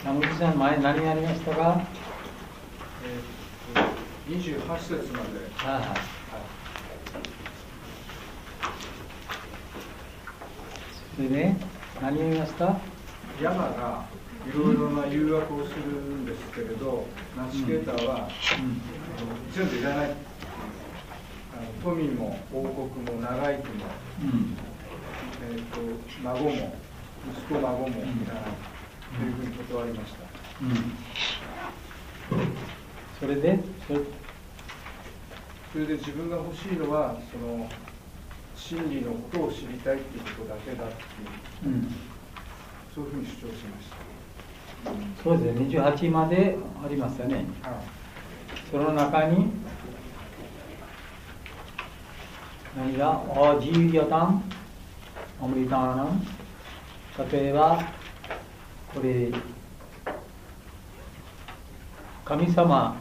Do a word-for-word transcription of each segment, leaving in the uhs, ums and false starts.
山口さん、前何やりましたか？ えーっとにじゅうはち節まで。 はいはい。それで何を言いました？ ヤマがいろいろな誘惑をするんですけれど、ナチケーターは、うん、全部いらない。あの富も王国も長生きも、うん、えーっと孫も息子孫もいらない、うん、というふうに断りました。うん、 それでそれそれで自分が欲しいのはその真理のことを知りたいということだけだっていう、うん、そういうふうに主張しました。 そうですね、にじゅうはちまでありますよね。はい、その中に何がアジーヤタン、アムリターナン、例えばこれ神様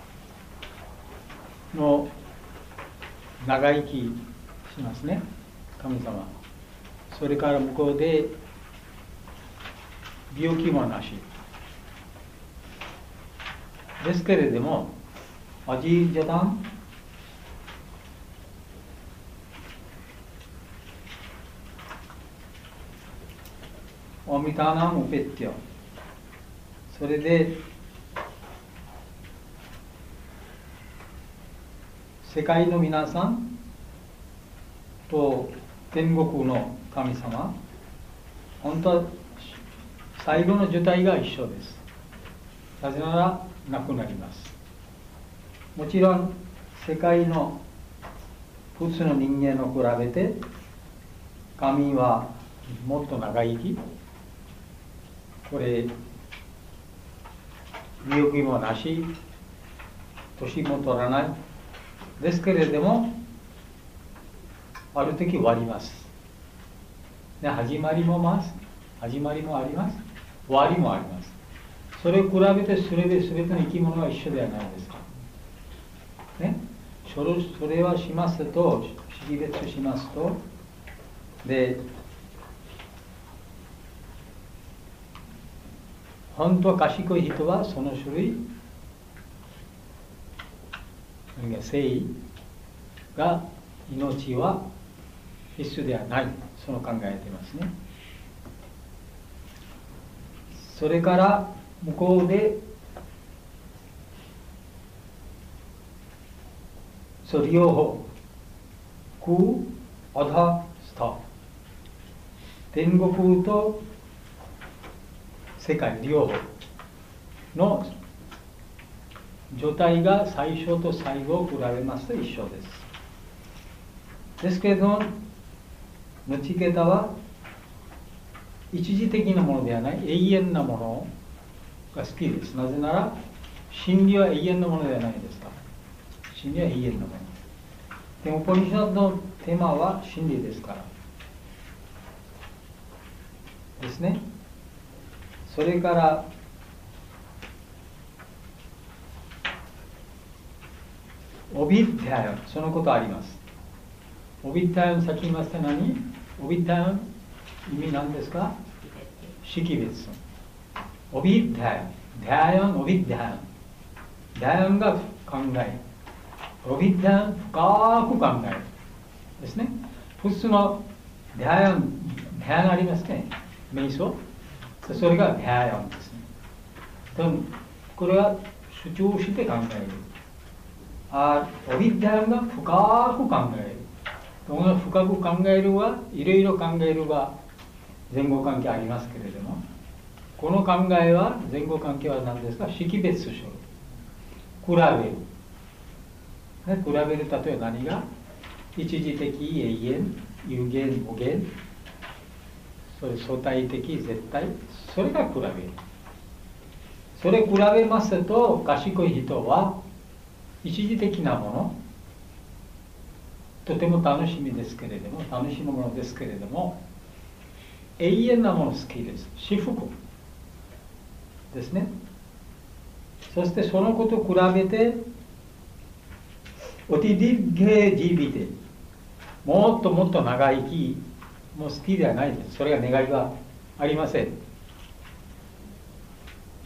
の長生きしますね、神様。それから向こうで病気もなしですけれども、アジージャタン、アミターナムペッティオ、それで世界の皆さんと天国の神様、本当は最後の受胎が一緒です。なぜならなくなります。もちろん世界の普通の人間を比べて神はもっと長生き、これ病気もなし、年も取らないですけれども、ある時終わります。で、始まりもます始まりもあります、終わりもあります。それを比べてそれで全ての生き物は一緒ではないですか、ね、それそれはしますと、識別しますと、で本当は賢い人はその種類誠意が命は必須ではない、その考えていますね。それから向こうでそう両方空アダスタ、天国と世界両方の状態が最初と最後を比べますと一緒です。ですけれども、ナチケータは一時的なものではない永遠なものが好きです。なぜなら真理は永遠のものではないですか。真理は永遠のものでも、ウパニシャドのテーマは真理ですからですね。それからオビッタヨン、そのことあります。オビッタヨン、さっき言いました何？オビッタヨン、意味何ですか？識別。オビッタヨン、ダヨン、オビッタヨン。ダヨンが考え、オビッタヨン、深く考えるですね。普通のダヨン、ダヨンありますね。瞑想。それがダヨンですね。これは主張して考える。あ、オビッタヨンが深く考える。この深く考えるはいろいろ考えるが前後関係ありますけれども、この考えは前後関係は何ですか？識別する、比べる、ね、比べる。例えば何が一時的、永遠、有限、無限、それ相対的、絶対、それが比べる。それ比べますと、賢い人は一時的なもの、とても楽しみですけれども、楽しむものですけれども、永遠なもの好きです。至福ですね。そしてそのことを比べて、オティディゲージービテ、もっともっと長生きも好きではないです。それが願いはありません。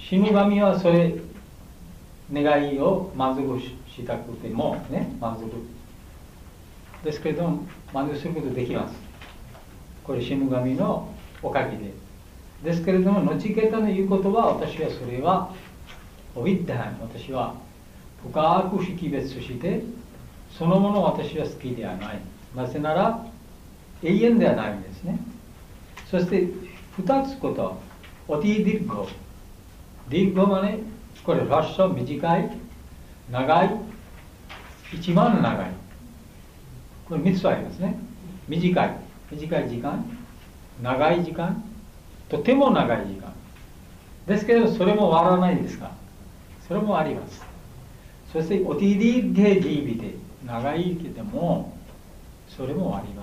死ぬ神はそれ願いを満足したくてもね、満足ですけれども満足することできます。これ死ぬ神のおかげでですけれども、ノチケタの言うことは、私はそれはオビッダーン、私は深く識別してそのもの私は好きではない。なぜなら永遠ではないんですね。そして二つこと、オティディッゴ。ディッゴはね、これラッシュ、短い、長い、一番長い。これ三つありますね。短い、短い時間、長い時間、とても長い時間。ですけど、それも終わらないですか。それもあります。そして、オティディゲジービで、長いけども、それもあります。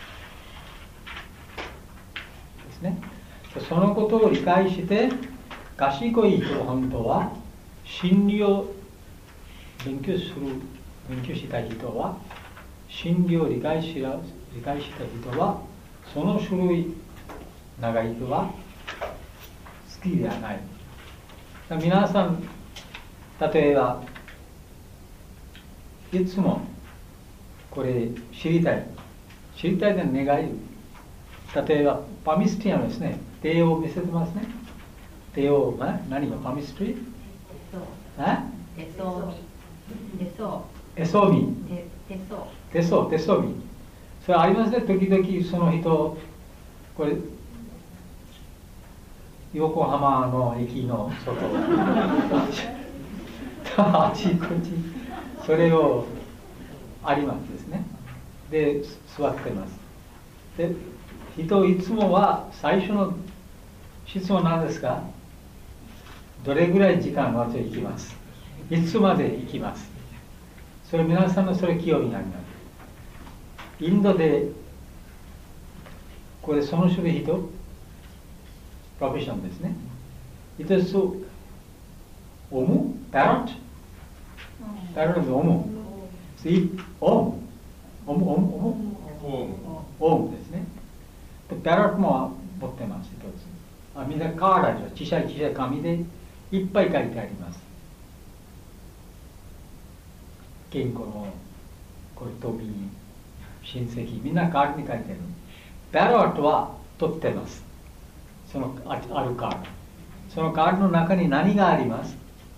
ですね。そのことを理解して、賢い人本当は、真理を勉強する、勉強した人は、真理を理解しら理解した人は、その種類、長い人は好きではない。皆さん、例えば、いつもこれ知りたい。知りたいと願い。例えば、パミスティアンですね。手を見せてますね。手を、何がパミスティア手相み。手相。 手相み。 手相。 手相、手相み。それありますね。時々その人、これ、横浜の駅の外、あちこち、それをありますですね。で、座ってます。で、人いつもは最初の質問なんですか？どれぐらい時間私行きます？いつまで行きます？それ皆さんのそれ興味があります。インドで、これその種類人、プロフェッションですね。It is so, オム parrot? parrot is オム。See? オム。オム、オム、オム。オムですね。parrot も持ってます、一つ。あ、みんなカーラー小さい小さい紙でいっぱい書いてあります。健康の、これ、飛び、親戚、みんなカードに書いてる。parrot は取ってます。そのあるカード。そのカードの中に何があります？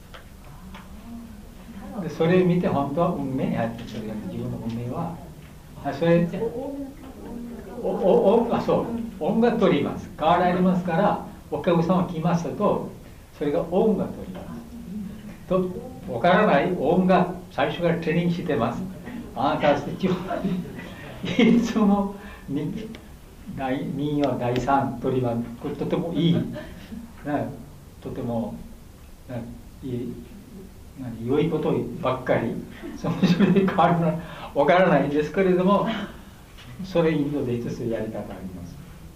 でそれを見て本当は運命やってそれが自分の運命はあそれおおおあそう音が取ります。カードありますからお客さんが来ますとそれが音が取ります。とわからない音が最初からトレーニングしてます。あなたはいつもに第にやだいさん取りはこれとてもいい、ね、とても、ね、いい何良いことばっかりその種類変わるのは分からないんですけれどもそれインドで一つやり方あります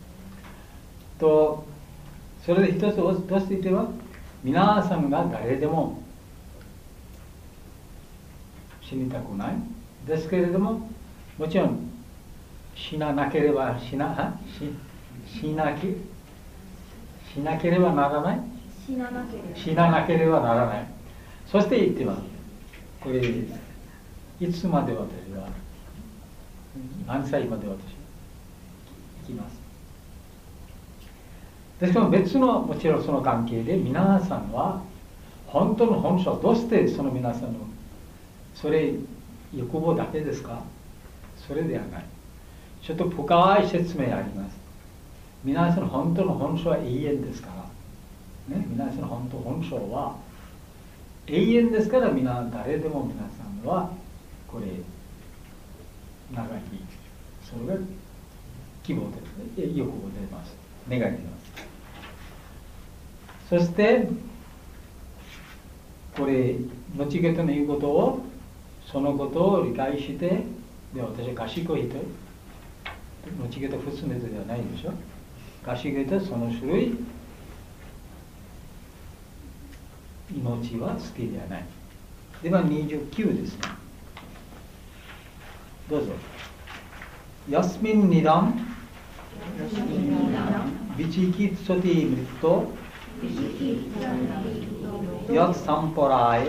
とそれで一つとしていては皆さんが誰でも死にたくないですけれどももちろん死ななければ死なし死なけしなければならない死ななければ死ななければならないそして言ってますこれいつまで私は何歳まで私は生きますですから別のもちろんその関係で皆さんは本当の本性どうしてその皆さんのそれ欲望だけですかそれではないちょっと深い説明あります。皆さんの本当の本性は永遠ですから。ね、皆さんの本当の本性は永遠ですから皆誰でも皆さんはこれ長いそれが希望で欲望出ます。願い出ます。そしてこれ後ゲトの言うことをそのことを理解してで私は賢い人後ゲト普通の人ではないでしょ賢い人はその種類命は好きではないではにじゅうきゅうですねどうぞヤスミンニダンビチキツソティミット यत् संपराय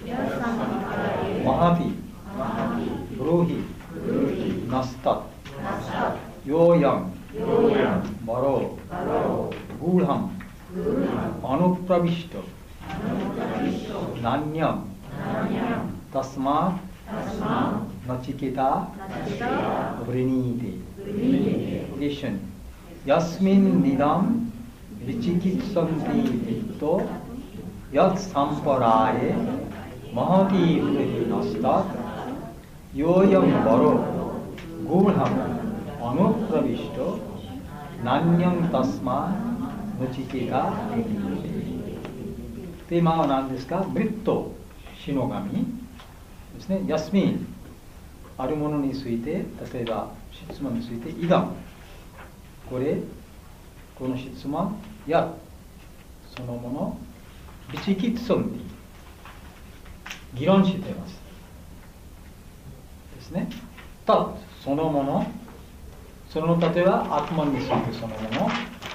महति ब्रूहि नस्तत् योऽयं वरो गूढम् अनुप्रविष्टो नान्यं तस्मात् नचिकेता वृणीते। यस्मिन् निदं विचिकित्सन्ति वित्तो यत् संपराय महति ब्रूहि नस्तत् योऽयं वरो गूढम् अनुप्रविष्टो नान्यं तस्मात् नचिकेता वृणीते। テーマは何ですか？ブリット、死の神ですね。ヤスミン、あるものについて、例えば質問について、イダム、これ、この質問、や、そのもの、ビチキツソンに議論しています。ですね。た、そのもの、その例えば、アトマンについてそのもの、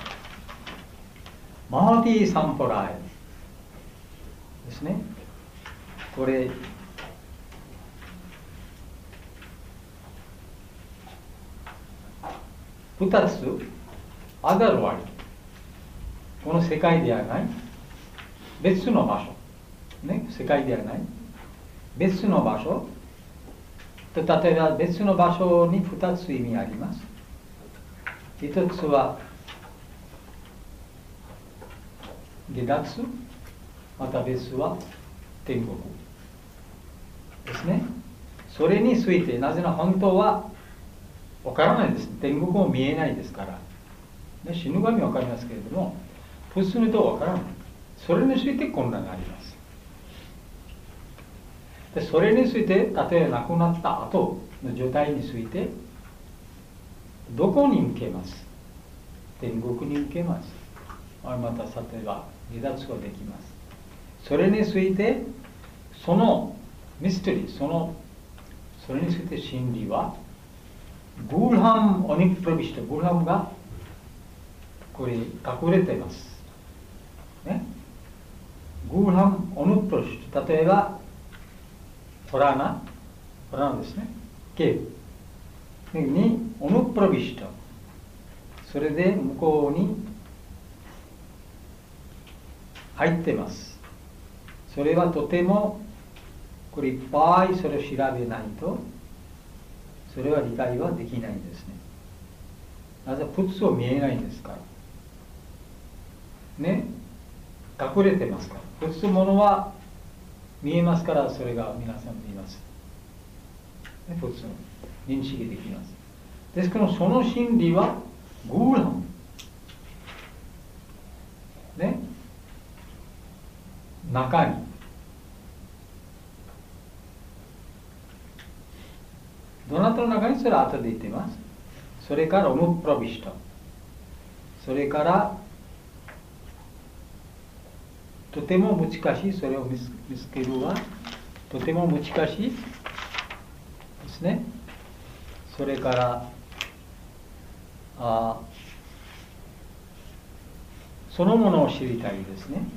マーティー・サンポライですね。これ二つアダルワリ、この世界ではない別の場所ね、世界ではない別の場所と、例えば別の場所に二つ意味あります。一つは下脱、また別は天国ですね。それについて、なぜなら本当はわからないです。天国も見えないですから、ね、死ぬ神はわかりますけれども、普通の人はわからない。それについて混乱があります。でそれについて、例えば亡くなった後の状態について、どこに向けます？天国に向けます。また例えば離脱ができます。それについて、そのミステリー、そのそれについて真理は、グーハム・オニプロビシト、グーハムがこれ隠れています。ね、グーハム・オニプロビシト、例えば、ホラーナ、ホラーナですね、ケーブにオニプロビシト、それで向こうに入っています。それはとてもこれいっぱいそれを調べないとそれは理解はできないんですね。なぜ普通は見えないんですからね、隠れてますから。普通ものは見えますから、それが皆さん見ます、ね、普通認識できます。ですからその真理はグーラムね、中にどなたの中にそれは後で言っています。それからオムプロビシト、それからとても難しい、それを見つけるはとても難しいですね。それからあそのものを知りたいですね。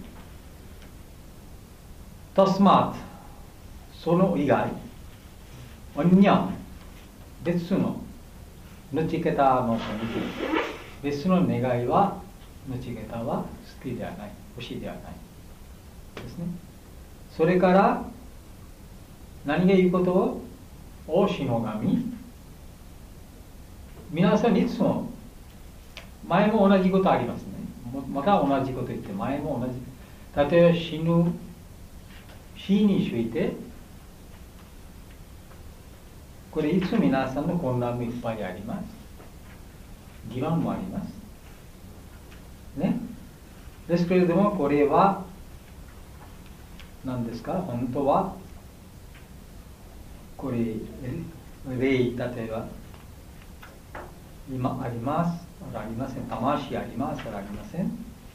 タスマート、その以外、オニャン、別のヌチケタの別の願いは、ヌチケタは好きではない、欲しいではないですね。それから何が言うことを、お死の神、皆さんいつも前も同じことありますね。また同じこと言って、前も同じ、例えば死ぬ死について、これいつ皆さんの混乱もいっぱいあります。疑問もあります。ね。ですけれども、これは何ですか？本当はこれ霊、例えば今あります、ありません。魂あります、ありません。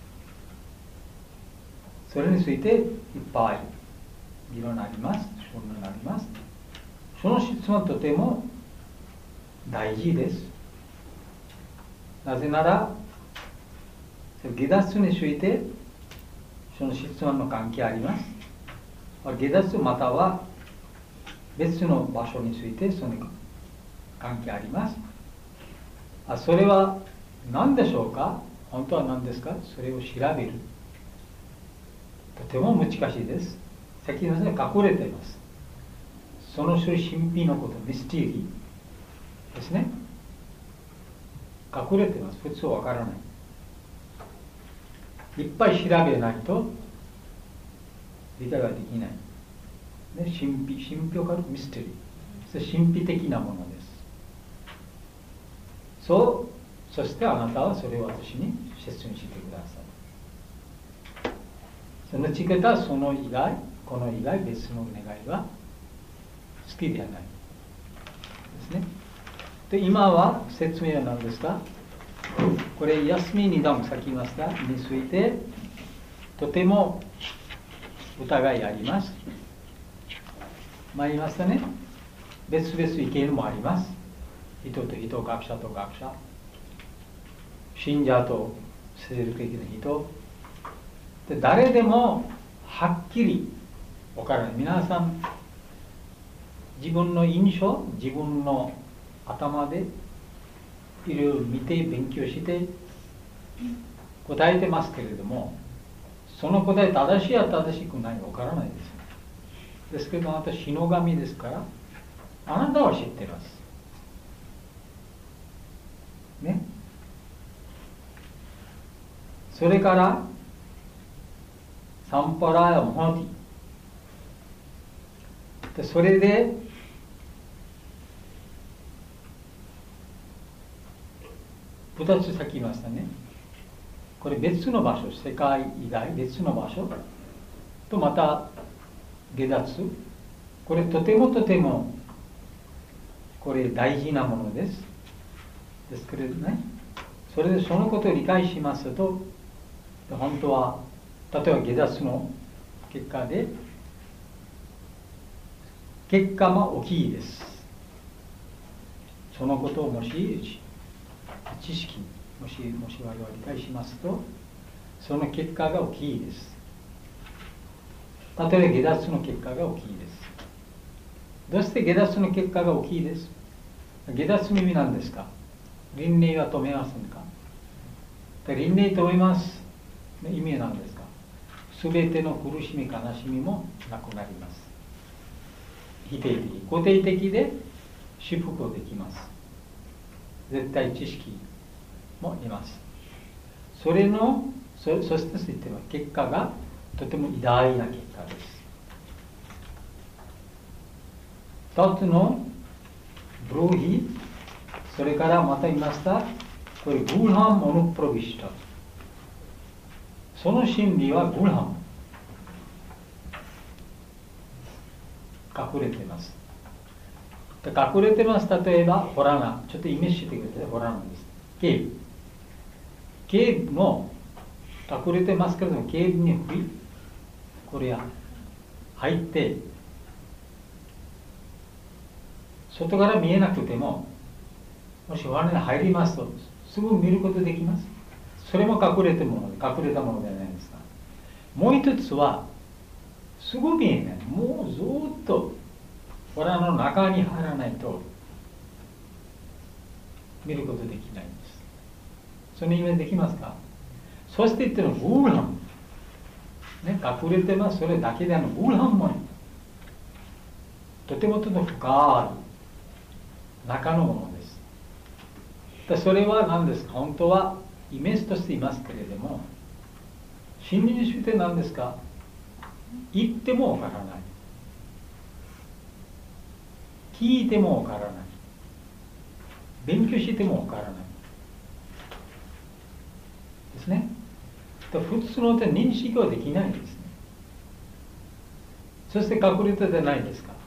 それについていっぱい議論あります。証明あります。その質問はとても大事です。なぜなら、下脱についてその質問の関係あります。下脱または別の場所についてその関係あります。あ、それは何でしょうか。本当は何ですか。それを調べる。とても難しいです。先ほど隠れています。その種神秘のこと、ミステリーですね。隠れています。普通わからない。いっぱい調べないと理解はできない。ね、神秘、神秘をかるミステリー。それ神秘的なものです。そう、そしてあなたはそれを私に説明してください。そのチケットはその以外、この以外別の願いは好きではないですね。で、今は説明は何ですか。これ休みに段さっき言いましたについてとても疑いあります。前言いましたね。別々意見もあります。人と人、学者と学者、信者と世俗的な人で、誰でもはっきり分からない。皆さん自分の印象、自分の頭でいろいろ見て勉強して答えてますけれども、その答え正しいや正しくないか分からないです。ですけどあなた死の神ですから、あなたは知ってますね。それからサンパラヤモハティ、それでふたつさっき言いましたね。これ別の場所、世界以外別の場所とまた下脱、これとてもとてもこれ大事なものです。ですけれどね、それでそのことを理解しますと、本当は例えば下脱の結果で結果が大きいです。そのことをもし知識もしもし我々理解しますと、その結果が大きいです。例えば下脱の結果が大きいです。どうして下脱の結果が大きいです。下脱の意味なんですか。輪廻は止めませんか。輪廻止めますの意味なんですか。すべての苦しみ悲しみもなくなります。否定的、肯定的で祝福できます。絶対知識もいます。それの そ, そしてそういっては結果がとても偉大な結果です。一つのブローヒ、それからまた言いました、これグルハンモノプロビシタ。その真理はグルハン、隠れてます。で隠れてます。例えばホラナ、ちょっとイメージしてください。ホラナです。ケーブケーブも隠れてますけれども、ケーブにこれは入って外から見えなくても、もし罠に入りますとすぐ見ることできます。それも隠れてもの隠れたものではないですか。もう一つはすぐ見えない。もうずっと罠の中に入らないと見ることできないんです。そのイメージできますか。そして言ってるのグルハン、ね、隠れてます。それだけであのグルハンもとてもとても深い中のものです。でそれは何ですか。本当はイメージとしていますけれども、真理について何ですか。言ってもわからない、聞いてもわからない、勉強してもわからないですね。普通の手認識はできないんですね。そして隠れてじゃないですか。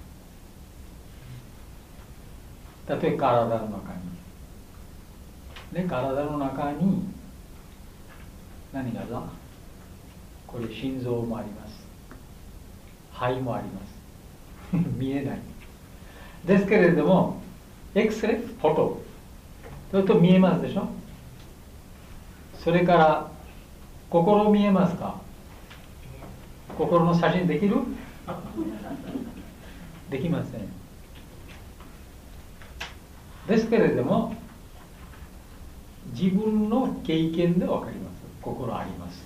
例えば体の中に、ね、体の中に何がだ、これ心臓もあります、肺もあります見えないですけれども、X レイ、フォトそれと見えますでしょ。それから心見えますか。 心の写真できる？できません。ですけれども、自分の経験で分かります。心あります。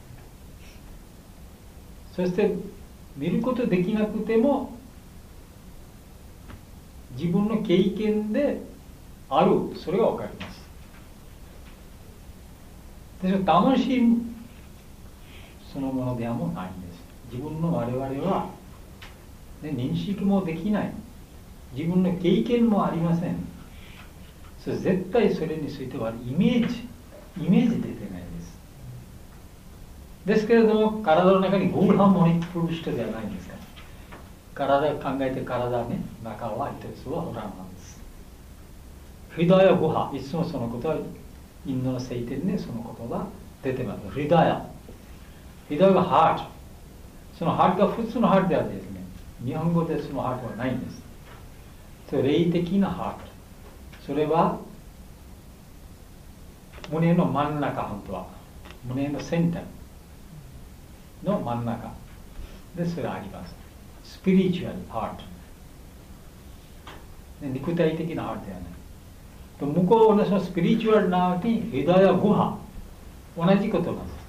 そして見ることできなくても、自分の経験である、それが分かります。ですから魂そのものではもないんです。自分の我々は、ね、認識もできない。自分の経験もありません。それ絶対それについてはイメージ、イメージ出てないです。ですけれども、体の中にゴーハンモニプる人ではないんですから。体考えて体ね、中は一つはホラーなんです。フリダヤゴハ、いつもそのことは、インドの聖典でその言葉出てます。フリダヤ。フリダヤがハート。そのハートが普通のハートではですね、日本語でそのハートはないんです。それ霊的なハート。それは胸の真ん中、本当は。胸のセンターの真ん中でそれがあります。スピリチュアルハート。肉体的なハートではない。と向こうのそのスピリチュアルなにヒダヤゴハ、同じことなんです。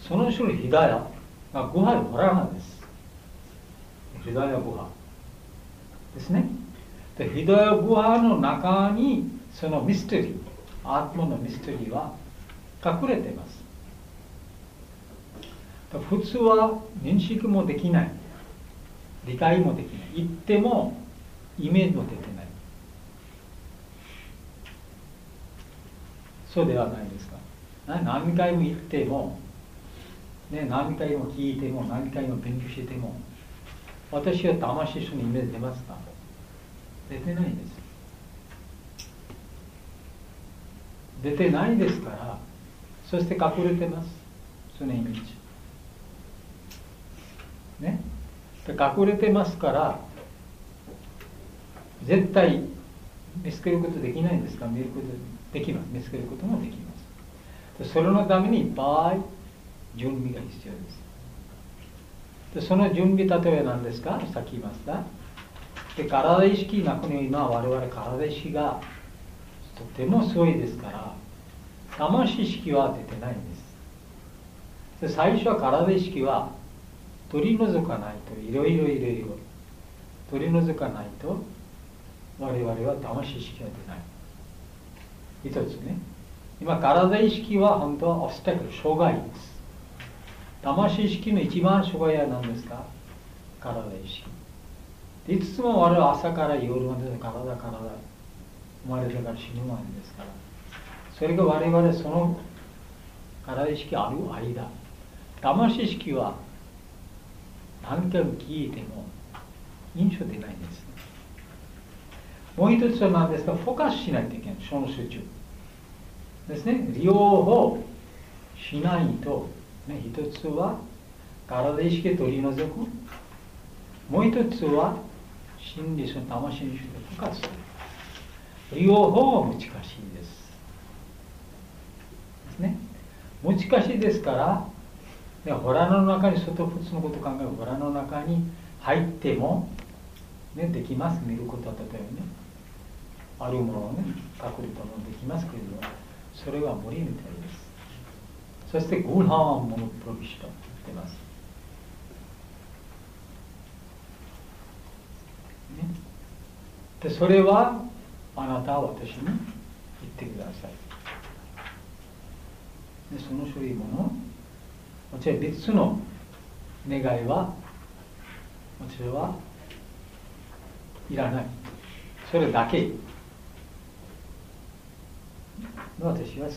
その種類ヒダヤがゴハでホラーなんです。ヒダヤゴハですね。でヒダヤゴハの中にそのミステリー、アートマのミステリーは隠れています。普通は認識もできない、理解もできない、言ってもイメージも出てない。そうではないですか。何回も言っても、ね、何回も聞いても、何回も勉強しても、私は魂そのイメージ出ますか？出てないです。出てないですから、そして隠れてます。そのイメージ。ね。で隠れてますから、絶対見つけることできないんですか？見ることできます。見つけることもできます。でそれのためにいっぱい準備が必要です。でその準備、例えば何ですか？さっき言いました。で体意識なくに今我々体意識がとてもすごいですから、魂意識は出てないんです。で最初は体意識は取り除かないと、いろいろいろいろ取り除かないと我々は魂意識は出ない。一つね。今体意識は本当はオブスタクル、障害です。魂意識の一番障害は何ですか？体意識。いつも我々は朝から夜まで体体生まれてから死ぬまでですから、それが我々その体意識ある間、魂意識は何回も聞いても印象出ないんです。もう一つは何ですか？フォーカスしないといけない。その集中ですね。両方しないと、ね、一つは体意識を取り除く、もう一つは真理その魂にしてフォーカスする。両方は難しいです。ですね。難しいですから、ね、ホラーの中に外普通のことを考えるホラーの中に入っても、ね、できます。見ることは例えばね、あるものをね、隠れたものできますけれども、それは無理みたいです。そしてグルハーンモノプロビシと言ってます。ね、でそれはあなたは私に言ってください。でその種類もの、私は別の願いは、私はいらない。それだけの私は好きです。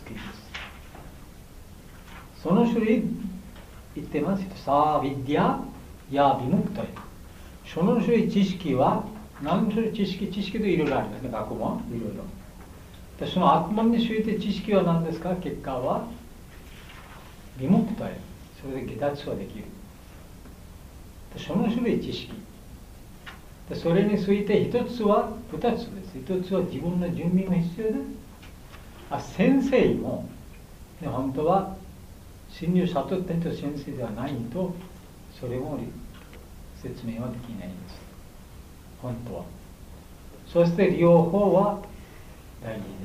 その種類言ってます。サービディアやビムクトイ。その種類知識は、何種類知識、知識でいろいろありますね。学問はいろいろ。でその悪魔について知識は何ですか？結果はビムクトイ。それで下脱はできる。でその種類知識。でそれについて一つは二つです。一つは自分の準備が必要です。あ先生も、ね、本当は真理を悟っている先生ではないと、 それも説明はできないんです。本当は。そして両方は大事です。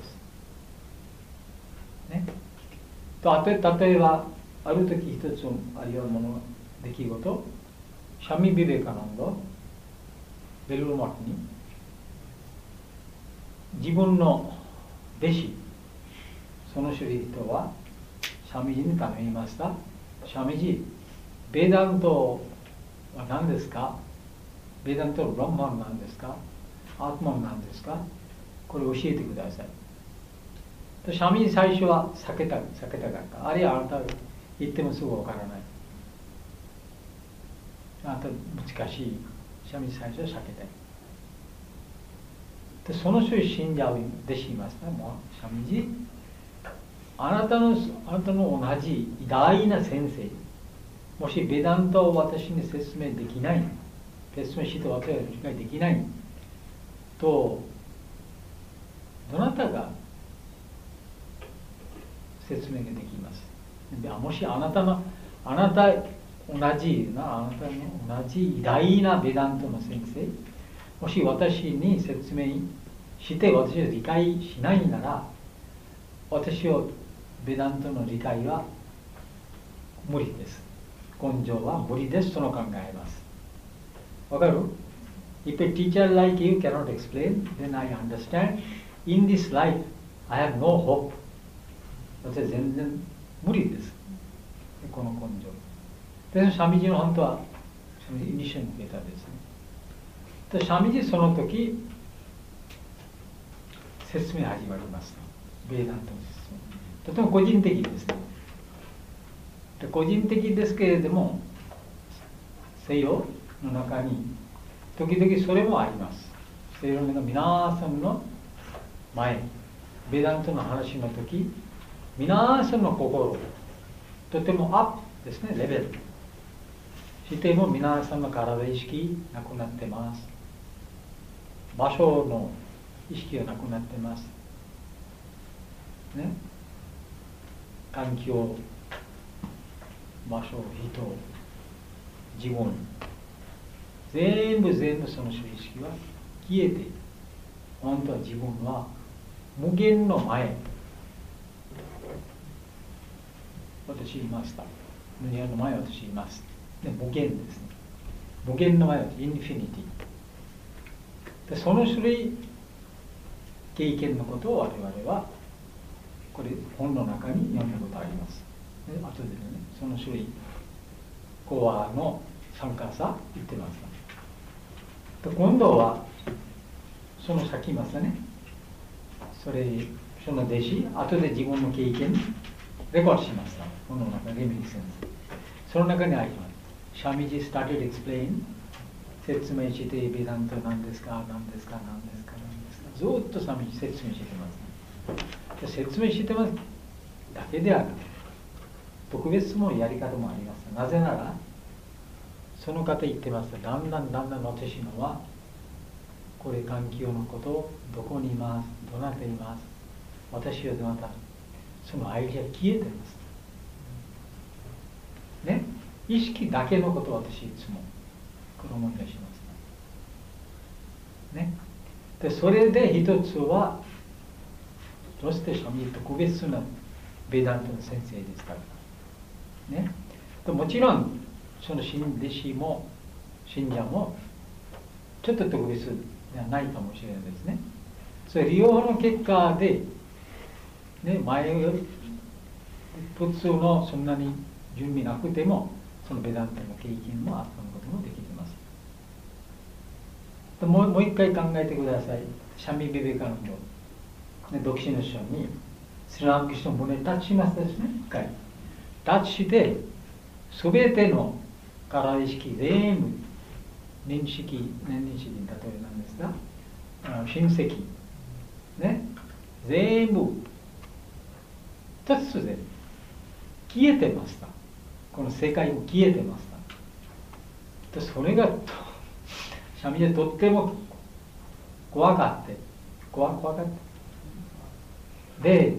ね。とあと例えばある時一つあるようなもの出来事、シャミ・ビベカナンド、ベルロマキに自分の弟子、その種類人はシャミジに頼みました。シャミジ、ベーダントは何ですか？ベーダントのブランマンなんですか？アートマンなんですか？これ教えてください。とシャミジ最初は避けた、避けたかった。あるいはあなたが言ってもすぐわからない。あなた難しい。シャミジ最初は避けたい。でその人に信者を弟子いますね。もうシャミジ、あなたのあなたの同じ偉大な先生、もしベダントを私に説明できない、説明して私は理解できないと、どなたが説明ができます。でもしあなたのあなた同じなあなたの同じ偉大なベダントの先生、もし私に説明して私を理解しないなら、私をベダントの理解は無理です。根性は無理です。との考えます。わかる？ If a teacher like you cannot explain, then I understand. In this life, I have no hope. 私は全然無理です。この根性。で、シャミジの本当は、シャミジイニシャルのデータですね。で、シャミジその時、説明始まります。ベーダントの説明。とても個人的ですね。で個人的ですけれども、西洋の中に、時々それもあります。西洋の皆さんの前、ベーダントの話の時、皆さんの心、とてもアップですね、レベル。しても皆さんの体意識なくなってます。場所の意識がなくなってます。ね。環境、場所、人、自分。全部全部その意識は消えて、本当は自分は無限の前。私いました。無限の前私います。で無限ですね。無限の前はインフィニティ。でその種類経験のことを我々はこれ本の中に読んだことあります。で後でね、その種類コアの参加者言ってます。で今度はその先ますね。それその弟子後で自分の経験レコードしました。この中でレミリセンス。その中にあります。シャミジ started explain 説明して、ベダント何ですか、何ですか、何ですか、何ですか。ずっとシャミジ説明してます。説明してますだけではなく、特別のやり方もあります。なぜなら、その方言ってます。だんだんだんだん私のは、これ環境のこと、どこにいます、どなたいます、私はどなた、そのアイデア消えてます。ね、意識だけのことを私いつもこの問題します。ね。で、それで一つは、どうしてシャミジ特別なベダントの先生ですから。ね。でもちろん、その新弟子も、信者も、ちょっと特別ではないかもしれないですね。それ、利用の結果で、ね、前より普通のそんなに準備なくてもそのベダントの経験もあったこともできています。もうもう一回考えてください。シャミ・ビベカナンド、ね、独身の人にスリランカの胸にタッチしますですね。一回タッチして全ての体意識全部認識何認識に例えなんですが親戚ね全部突然消えてました。この世界も消えてました。でそれがシャミでとっても怖がって怖怖がってで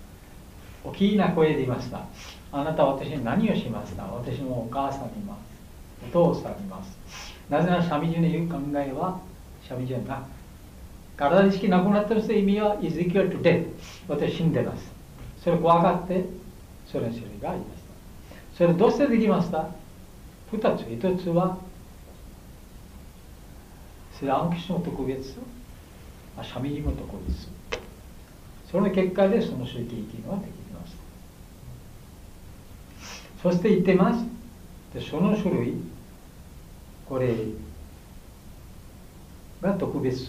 大きな声で言いました。あなた私に何をしました。私もお母さんいます。 とされます。なぜならシャミジの言う考えはシャミジはな体意識なくなってるという意味は is equal to death。 私死んでます。それを怖がってそれの種類がありました。それどうしてできました？ふたつ。一つはスランキシの特別、シャミジも特別。その結果でその種類で生きるのができました。そして言ってます。でその種類これが特別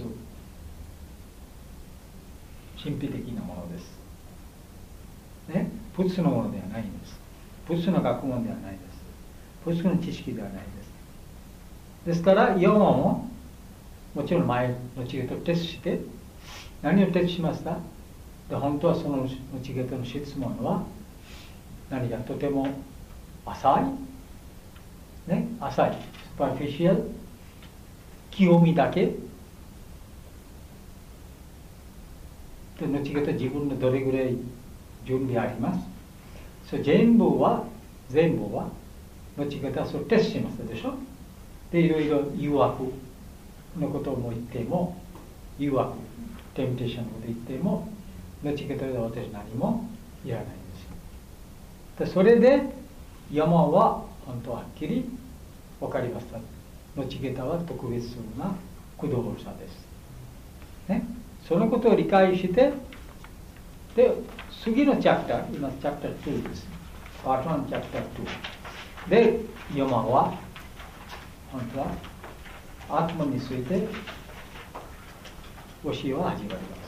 神秘的なものです。ね、仏のものではないんです。仏の学問ではないです。仏の知識ではないです。ですからヨガももちろん前のチゲとテストして何をテストしました？で本当はそのチゲとの質問は何がとても浅い、ね、浅いスパーフィシアル清みだけでのチゲと自分のどれぐらい準備あります。それ全部は全部はのチゲとはそれテストしますでしょ。でいろいろ誘惑のことも言っても誘惑テンプテーションのこと言ってものちけとで私何もいらないんです。でそれで山は本当ははっきり分かりました。のちけたは特別な駆動者です、ね、そのことを理解してで次のチャプター今チャプターにです。パートワンチャプターにで山は本当はアートマについて教えを始まりました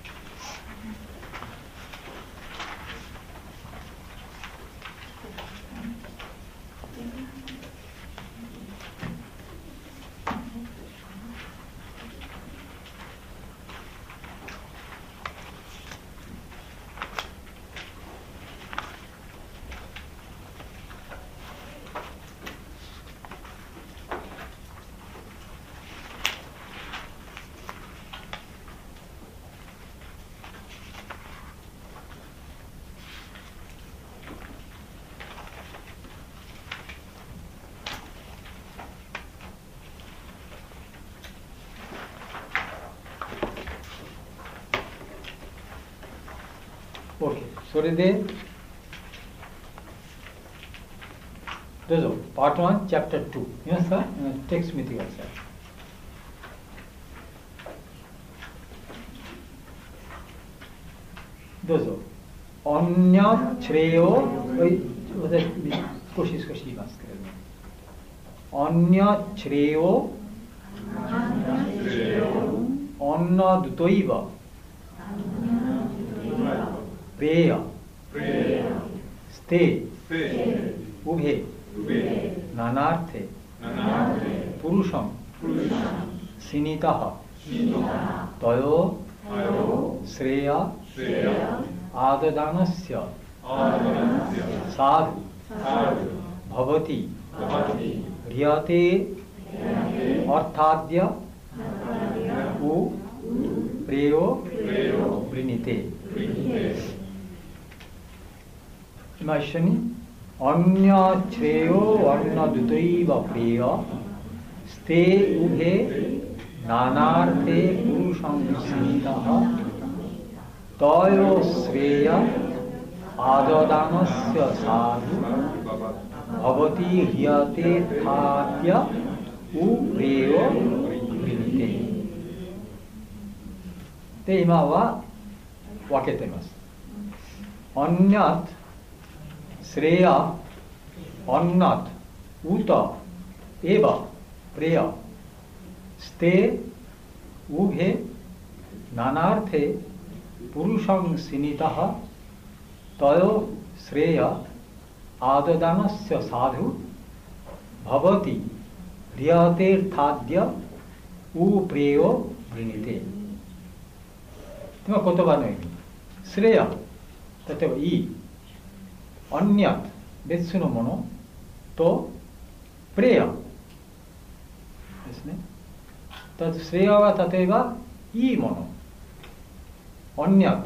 。OK。それで、どうぞ、パートワン、チャプターツー。皆さん、テクスト見てください。どうぞ。オンニャチレオ、私、少し少し言いますけれども。オンニャチレオ、オンナドゥトイバ。प्रेय स्ते उभे नानार्थे पुरुषं सिनीतः तयो श्रेय आददानस्य साधु भवति ह्रियते अर्थाद्य उ प्रेयो वृणीते。今一緒にアンニャチレヨアンナドゥトイバプレヨステウヘナナーテプルシャンシニタハトヨスレヤアドダナスヤサドババティヒヤテタティアウプレヨブリニテ。で今は分けています。アンニャトश्रेया अन्नत उत एव प्रेय स्ते उभे नानार्थे पुरुषं सिनीतः तयो श्रेय आददानस्य साधु भवति ह्रियतेर्थाद्य उ प्रेयो वृणीते。今言葉の意味、スレヤ、例えばいいアンニャ別のものとプレイヤーですね。だスレイヤーは例えばいいもの、アンニャ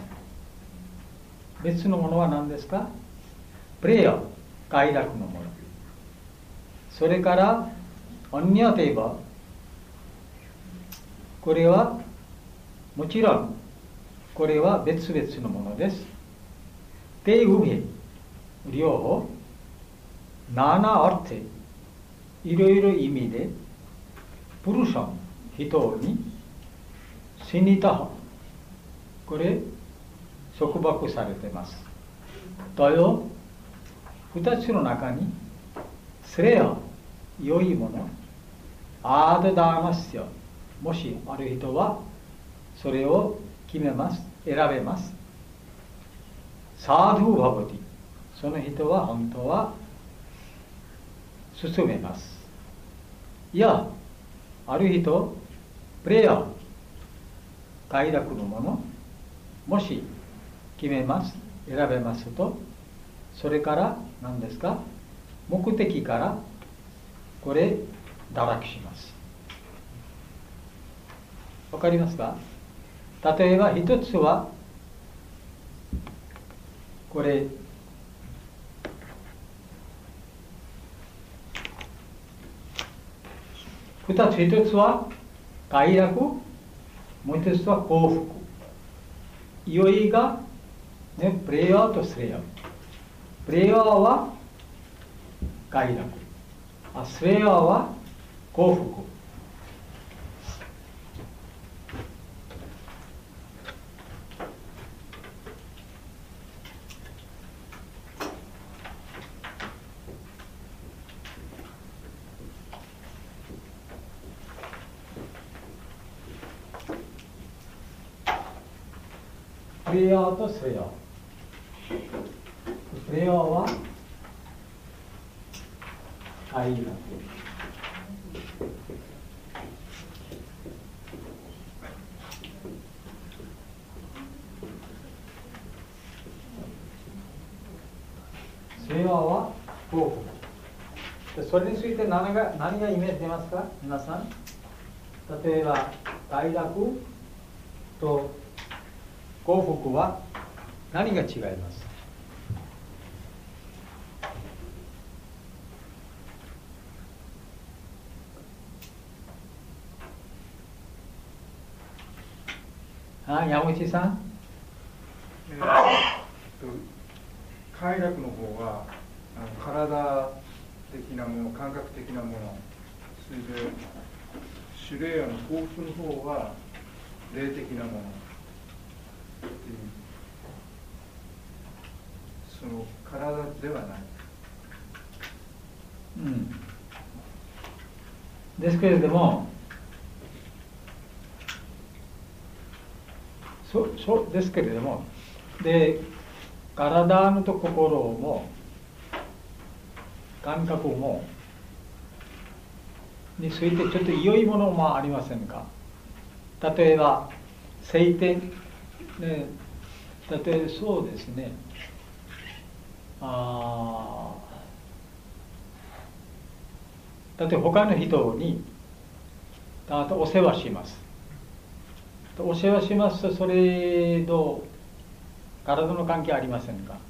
別のものは何ですか？プレイヤー快楽のもの。 それからアンニャテーバ、これはもちろんこれは別々のものです。テウベ、両方、ナナアルテ、いろいろ意味で、プルシャン、人に、シニタハ、これ、束縛されています。とよ、二つの中に、スレア、良いもの、アーダダーマスヨ、もしある人は、それを決めます、選べます。サードゥバボティ、その人は本当は進めます。いや、ある人、プレイヤー、快楽のもの、もし決めます、選べますと、それから何ですか、目的からこれ、堕落します。わかりますか？例えば一つは、これ、二つ、一つは快楽、もう一つは幸福。良いが、ね、プレイヤーとスレイヤー。プレイヤーは快楽。あ、スレイヤーは幸福。プレイヤーとスレイヤー。プレイヤーは快楽。スレイヤーは幸福。それについて何が何がイメージ出ますか、皆さん。例えば快楽と幸福は何が違います？あ、山口さん。 えー、と快楽の方はあの体的なもの、感覚的なもの、それでシュレイヤの幸福の方は霊的なもの。その体ではない、 うん、ですけれども、そそですけれども、で体のと心も感覚もについてちょっと良いものもありませんか？例えば聖典、ね、例えばそうですね、あ例えば他の人にあとお世話します。お世話しますと、それと体の関係ありませんか？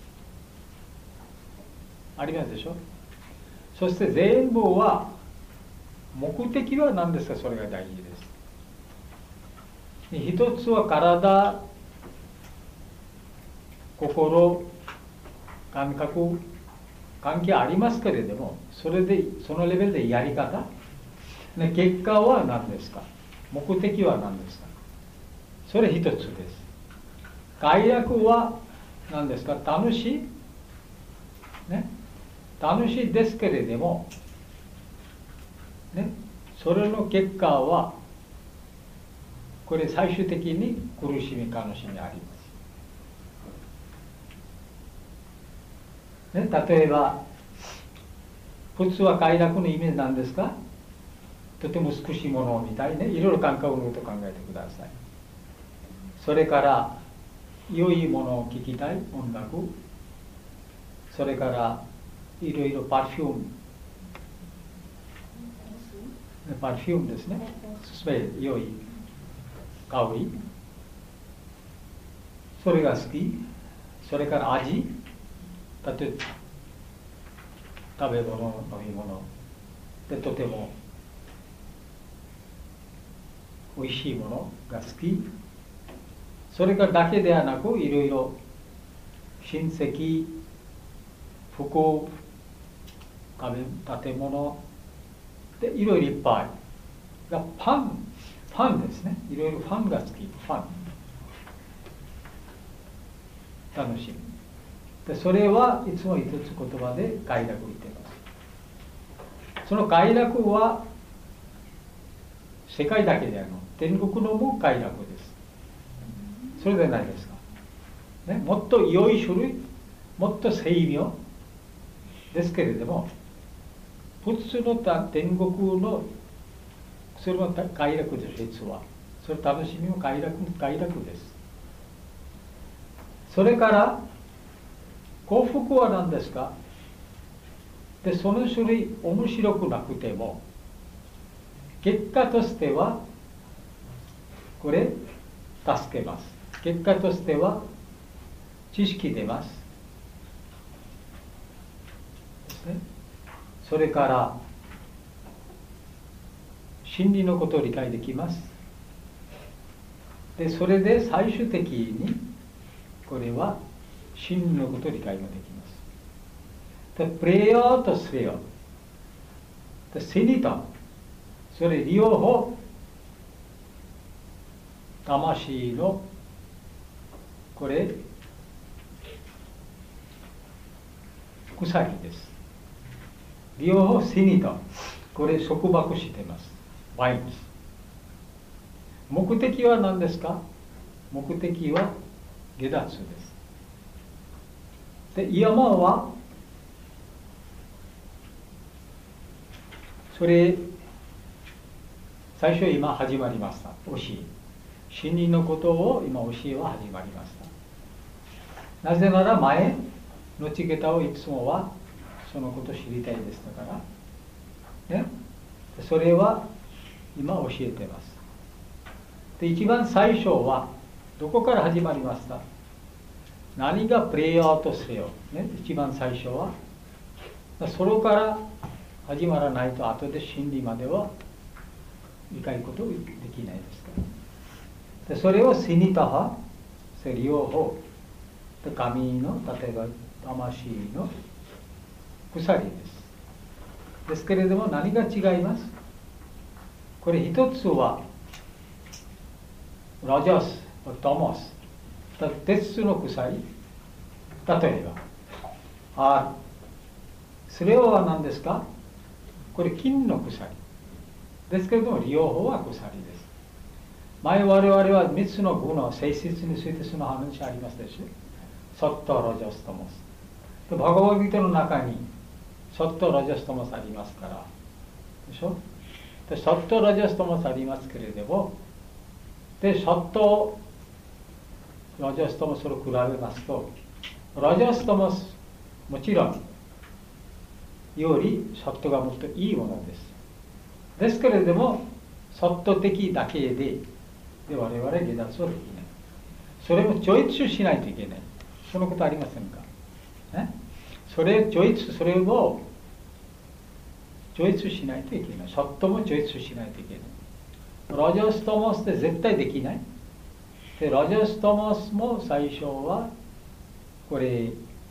ありますでしょ。そして全部は目的は何ですか？それが大事です。一つは体、心、感覚、関係ありますけれども、それでそのレベルでやり方、ね、結果は何ですか？目的は何ですか？それ一つです。快楽は何ですか？楽しい、ね、楽しいですけれども、ね、それの結果はこれ最終的に苦しみ、悲しみあります、ね、例えば普通は快楽のイメージなんですか？とても美しいものを見たいね、いろいろ感覚のことを考えてください。それから良いものを聴きたい、音楽、それからいろいろパフューム、パフュームですね、スメル、良い香り、それが好き。それから味、例え食べ物、飲み物でとてもおいしいものが好き。それがだけではなく、いろいろ親戚、服、建物でいろいろいっぱいがファン、ファンですね。いろいろファンが好き、ファン。楽しみ。でそれはいつも一つ言葉で快楽を言っています。その快楽は世界だけであるの。天国のも快楽です。それでないですか。ね、もっと良い種類、もっと精妙ですけれども、普通の天国のそれは快楽です、実は。それ楽しみも快楽、快楽です。それから幸福は何ですか。でその種類面白くなくても結果としてはこれ助けます。結果としては知識出ますですね。それから真理のことを理解できます。でそれで最終的にこれは真理のことを理解もできます。でプレイヤーとスレイヤーでセニタそれ両方魂のこれ鎖です。両方セニタこれ束縛しています。バインズ。目的は何ですか。目的は下脱です。でイヤマはそれ最初今始まりました。教え真理のことを今教えは始まりました。なぜなら前のちげたをいつもはそのことを知りたいですだからね。それは今教えてます。で一番最初はどこから始まりました。何がプレイヤーとせよ、ね、一番最初はそれから始まらないと後で真理までは理解ことできないですから。でそれをセニタハセリオホで神の例えば魂の鎖です。ですけれども何が違います。これ一つはラジャストモス鉄の鎖、例えばあスレオは何ですか。これ金の鎖ですけれども両方は鎖です。前我々はみっつの具の性質についてその話ありますでしょ。ソットロジャストモスでバガバギータの中にソットロジャストモスありますからでしょ。でソットロジャストモスありますけれどもでソットロジャストモスを比べますとロジャストモスもちろんよりソットがもっといいものです。ですけれどもソット的だけでで我々下脱をできない。それもチョイスしないといけない。そのことありませんか、ね、それチョイスそれをチョイスしないといけない。ソットもチョイスしないといけない。ロジャストモスって絶対できない。でロジャストモスも最初はこれ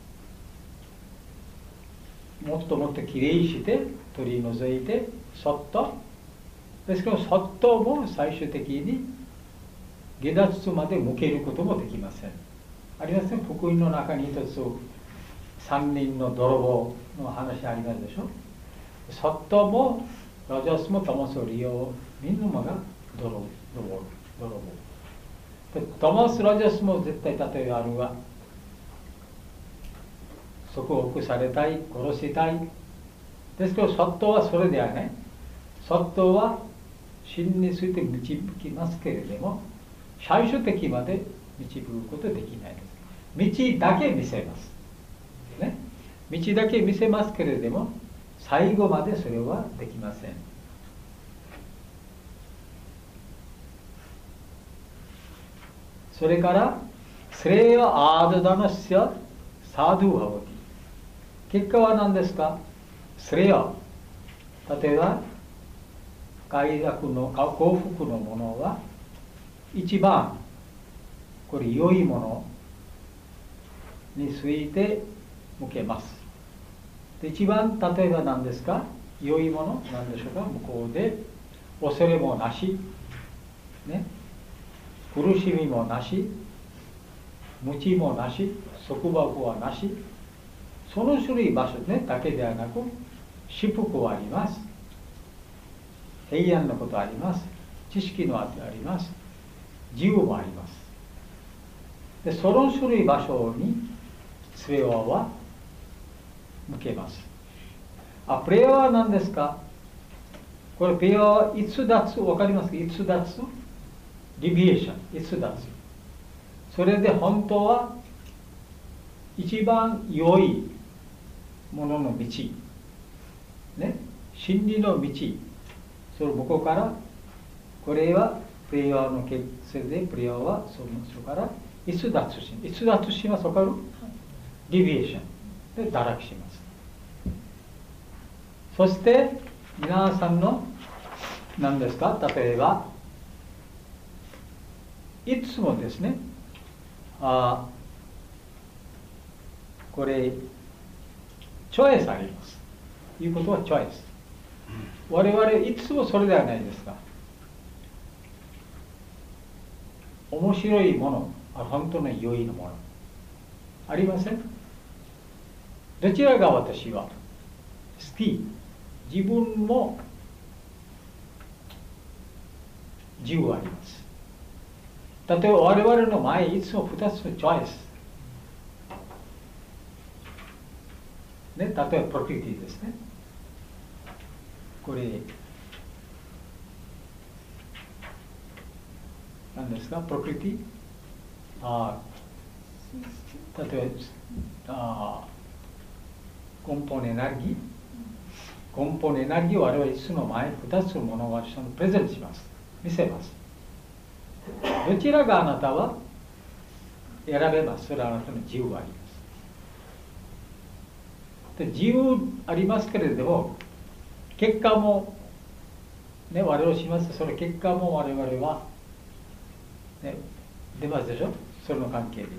もっともっときれいして取り除いてそっとですけどそっとも最終的に下脱まで向けることもできません。ありません。福音の中に一つ三人の泥棒の話ありますでしょ。そっともロジャスもトモスを利用みんなが泥棒泥棒でトモス・ロジャスも絶対例えあるが束縛されたい殺したいですけどソットはそれではない。ソットは真について導きますけれども最終的まで導くことできないです。道だけ見せます、ね、道だけ見せますけれども最後までそれはできません。それからスレイヤアードダナスヤサドゥハワティ結果は何ですか。 スレア、例えば快楽の幸福のものは一番これ良いものについて向けます。で一番例えば何ですか、良いもの何でしょうか。向こうで恐れもなし、ね、苦しみもなし、無知もなし、束縛はなし、その種類場所、ね、だけではなく祝福はあります、平安のことあります、知識のあります、自由もあります。でその種類場所にスレワは向けます。あ、プレイヤーは何ですか。これプレイヤーは逸脱、わかりますか。逸脱、リビエーション、逸脱。それで本当は一番良いものの道、ね、真理の道、それ向こうからこれはプレイヤーの結成でプレイヤーはそこから逸脱し、逸脱します。わかる？リビエーションで堕落します。そして皆さんの何ですか、例えばいつもですね、あこれチョイスあります。いうことはチョイス。我々いつもそれではないですか。面白いもの、本当の良いのものありません？どちらが私は好き、自分も自由あります。例えば我々の前いつもふたつのチョイス、ね、例えばプロクリティですね。これ何ですか、プロクリティ、あ例えばあ根本エネルギー、根本エネルギーを我々いつの前にふたつのものを私のプレゼントします、見せます。どちらがあなたは選べます。それはあなたの自由があります。で自由ありますけれども、結果も、ね、我々します。その結果も我々は、ね、出ますでしょ、それの関係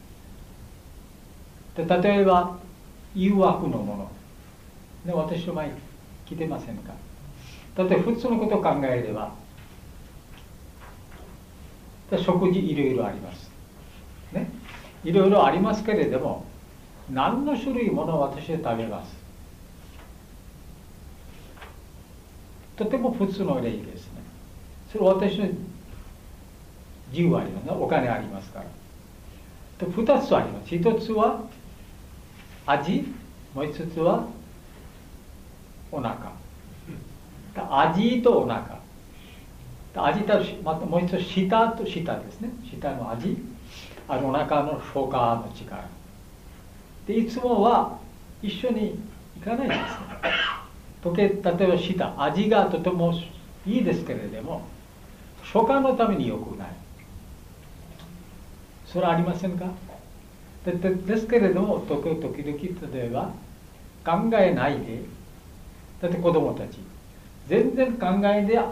で。で例えば誘惑のもの、ね、私の前に来てませんか。例えば普通のことを考えれば、食事いろいろあります、ね、いろいろありますけれども、何の種類ものを私は食べます。とても普通の例ですね。それは私の自由ありますね。お金ありますから。とふたつあります。一つは味、もう一つはお腹。味とお腹。味とまたもう一つ舌と舌ですね。舌の味、あのお腹の消化の力。でいつもは一緒にいかないんですね。時計、例えば舌、味がとてもいいですけれども、消化のために良くない。それはありませんか。で、で、ですけれども、時々、例えば考えないで、だって子供たち、全然考えで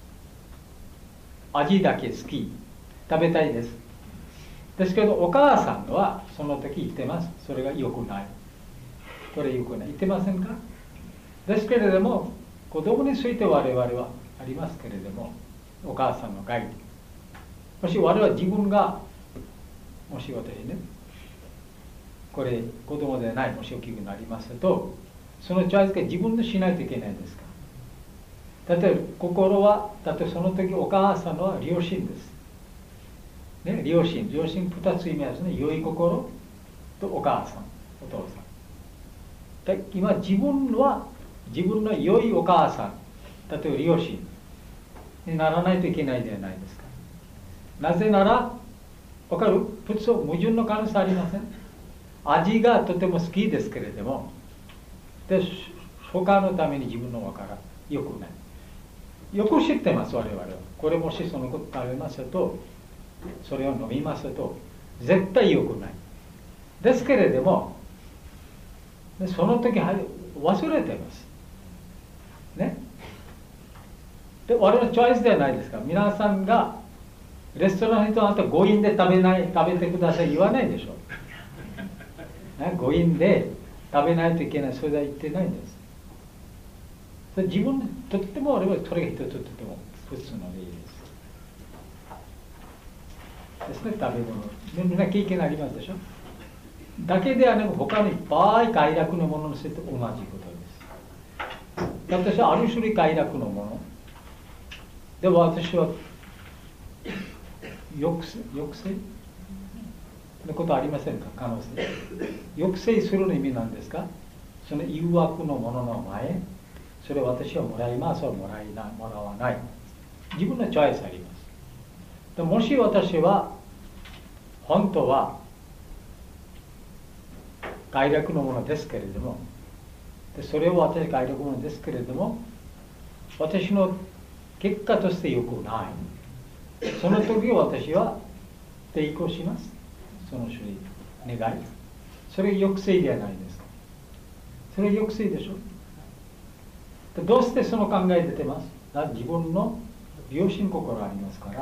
味だけ好き、食べたいです。ですけど、お母さんはその時言ってます。それが良くない。これ良くない。言ってませんか。ですけれども、子供について我々はありますけれども、お母さんのガイド。もし我々は自分が、もし私ね、これ子供でない、もし大きくなりますと、そのチョイスが自分でしないといけないですか。例えば、心は、例えばその時お母さんは良心です。ね、良心、良心ふたつ意味ですね。良い心とお母さん、お父さん。で今、自分は、自分の良いお母さん、例えば両親にならないといけないではないですか。なぜなら、わかる？普通、矛盾の可能性ありません？味がとても好きですけれども、で、消化のために自分のわからよくない。よく知ってます、我々は。これもしそのこと食べますと、それを飲みますと、絶対よくない。ですけれども、その時、 忘れています。ね。で、我々のチョイスではないですか。皆さんがレストランにとあなた強引で食べない、食べてください言わないでしょ。ね、強引で食べないといけない、それは言ってないんです。それ自分にとっても、我々それが一つとっても普通の例です。ですね、食べ物。みんな経験ありますでしょ。だけではなく、他にいっぱい快楽のもののせいと同じことです。私はある種類快楽のもの。でも私は抑制、抑制のことありませんか、可能性。抑制するの意味なんですか。その誘惑のものの前、それを私はもらいます、もらいな、もらわない。自分のチョイスあります。でもし私は、本当は、快楽のものですけれども、でそれを私快楽のものですけれども、私の結果として良くない。その時私は抵抗します。その種類、願い。それ抑制ではないですか。それ抑制でしょ。でどうしてその考え出てます？だ自分の良心心ありますから。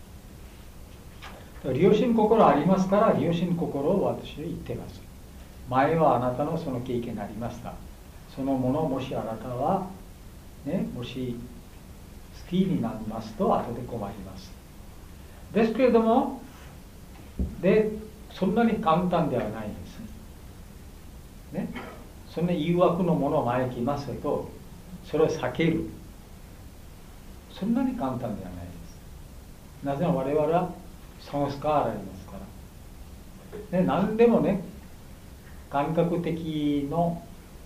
良心心ありますから、良心心を私は言ってます。前はあなたのその経験がありました。そのものをもしあなたは、ね、もし好きになりますと後で困ります。ですけれども、で、そんなに簡単ではないんです。ね。そんな誘惑のものを前に来ますと、それを避ける。そんなに簡単ではないです。なぜなら我々はサンスカーありますから。ね、何でもね、感覚的の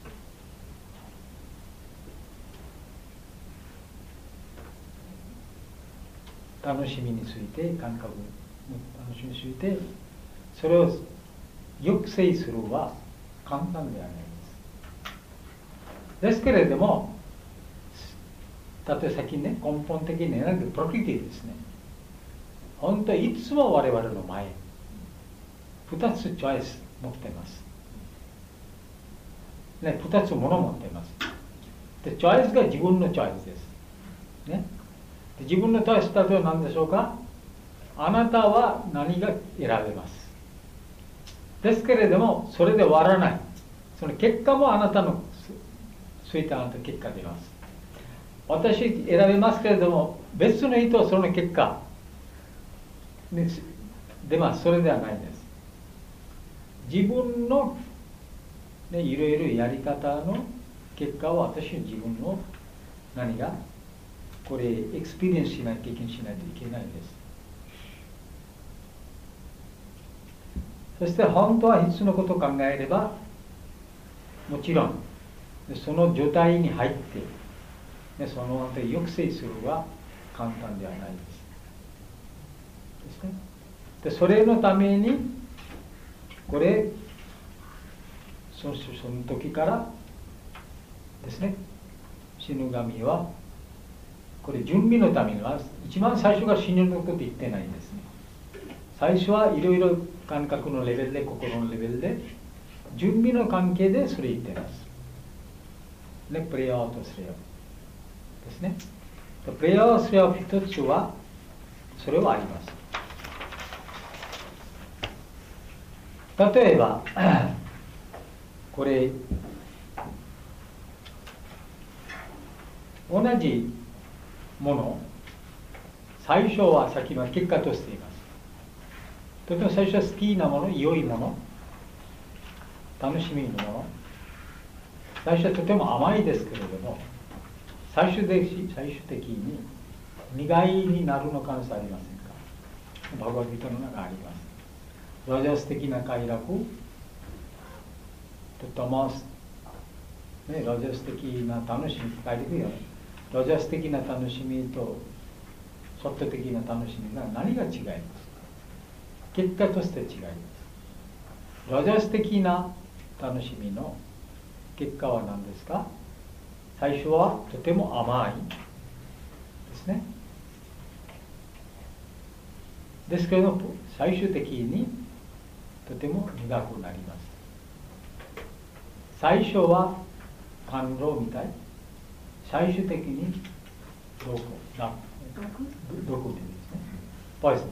楽しみについて、感覚の楽しみについて、それを抑制するは簡単ではないです。ですけれども、例えばさっきね、根本的にエネルギー、プロキティですね。本当いつも我々の前、二つチョイス持っています。ね、二つもの持っています。で、チョイスが自分のチョイスです。ね。で自分のチョイスだと何でしょうか。あなたは何が選べます。ですけれども、それで終わらない。その結果もあなたの、そういったあなたの結果でます。私選べますけれども、別の人はその結果に出ます。それではないです。自分の、ね、いろいろやり方の結果は私は自分の何がこれエクスペリエンスしない経験しないといけないです。そして本当は必要なことを考えれば、もちろんその状態に入って、ね、その後抑制するは簡単ではないです。ですね。でそれのためにこれそのその時からですね、死ぬ神はこれ準備のためには一番最初が死ぬのこと言ってないんですね。最初はいろいろ感覚のレベルで、心のレベルで準備の関係でそれ言ってます。ね、プレイヤーとすればですね。プレイヤーをすれば一つはそれはあります。例えばこれ同じもの最初は先は結果としています。とても最初は好きなもの、良いもの、楽しみのもの、最初はとても甘いですけれども、最終的最終的に苦いになるの可能性ありませんか。バガヴァギータの中あります。ラジャス的な快楽とタマス、ね、ラジャス的な楽しみ、快楽やラジャス的な楽しみとソット的な楽しみが何が違いますか。結果として違います。ラジャス的な楽しみの結果は何ですか。最初はとても甘いですね。ですけれども最終的にとても苦くなります。最初は感情みたい、最終的に毒、な毒って言うんですね。ポイズ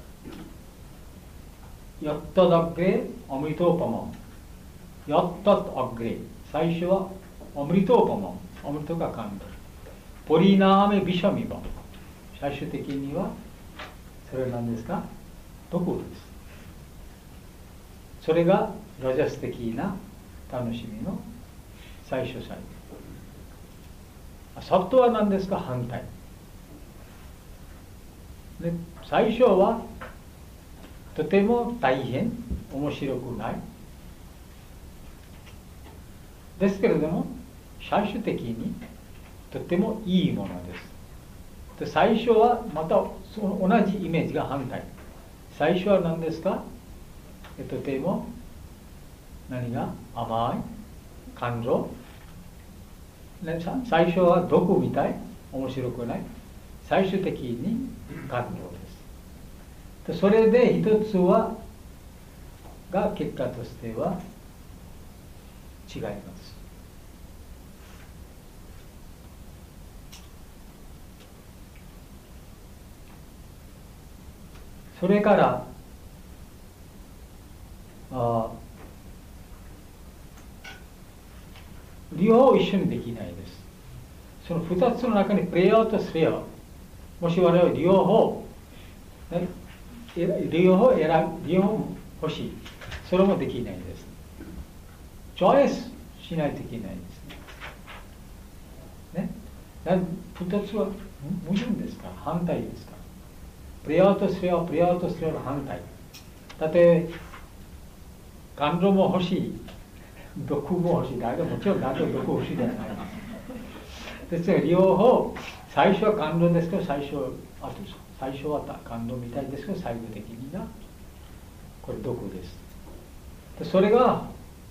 ン。やっただけアムリトーパマン。やったとアグレ。最初はアムリトーパマン。アムリトが感情。ポリナーメビシャミバ。最終的にはそれは何ですか？毒です。それがラジャス的な楽しみの最初最後。サットは何ですか？反対。で、最初はとても大変面白くない。ですけれども最終的にとてもいいものです。で、最初はまたその同じイメージが反対。最初は何ですか？とても何が甘い感情。最初は毒みたい面白くない。最終的に感情です。で、それで一つはが結果としては違います。それからあ両方一緒にできないです。その二つの中にプレイヤーとスレイヤー、もし我々両方、ね、両方選ぶ、両方欲しい、それもできないです。チョイスしないといけないですね。ね、二つは矛盾ですか？反対ですか？プレイヤーとスレイヤー、プレイヤーとスレイヤーの反対。例えば感情も欲しい、毒も欲しい。だけどもちろん誰も毒欲しいじゃないです。ですから両方、最初は感情ですけど、最初はあと最初は感情みたいですけど、最後的にはこれ毒です。で、それが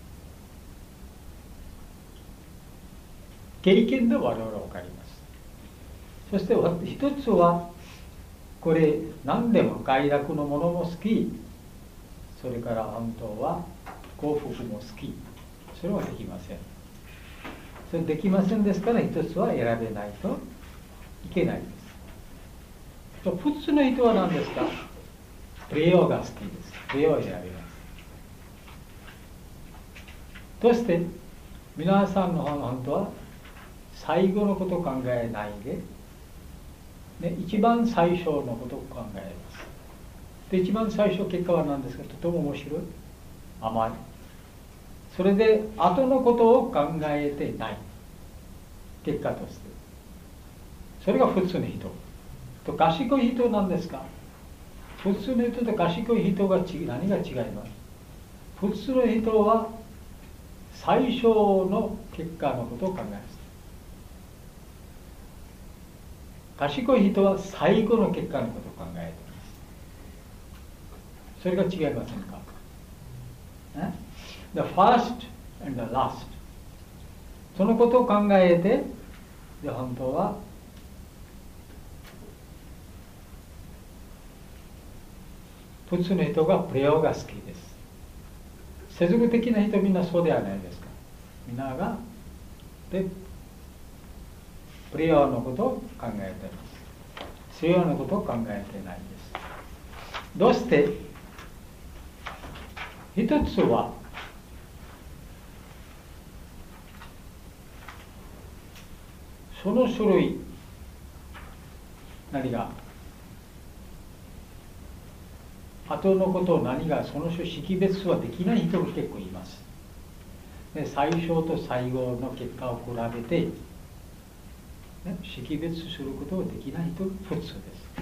経験で我々は分かります。そして一つはこれ何でも快楽のものも好き、それから本当は幸福も好き、それはできません。それできませんですから、一つは選べないといけないです。普通の人は何ですか？プレイヤーが好きです。プレイヤーを選びます。そして皆さんの本当は最後のことを考えないで、ね、一番最初のことを考えます。で、一番最初結果は何ですか？とても面白い、甘い。それで後のことを考えてない、結果として。それが普通の人と賢い人なんですか？普通の人と賢い人が何が違います？普通の人は最初の結果のことを考えます。賢い人は最後の結果のことを考えています。それが違いませんか？ね、The first and the last。そのことを考えて、で本当は普通の人がプレイヤーが好きです。世俗的な人みんなそうではないですか？みんながでプレイヤーのことを考えています。西洋のことを考えていないです。どうして一つはその種類、何が後のことを何がその種識別はできない人が結構います。で、最初と最後の結果を比べて、ね、識別することができない人普通です。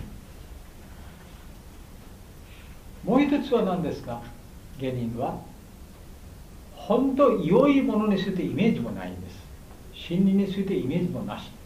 もう一つは何ですか？原因は本当良いものについてイメージもないんです。真理についてイメージもなし。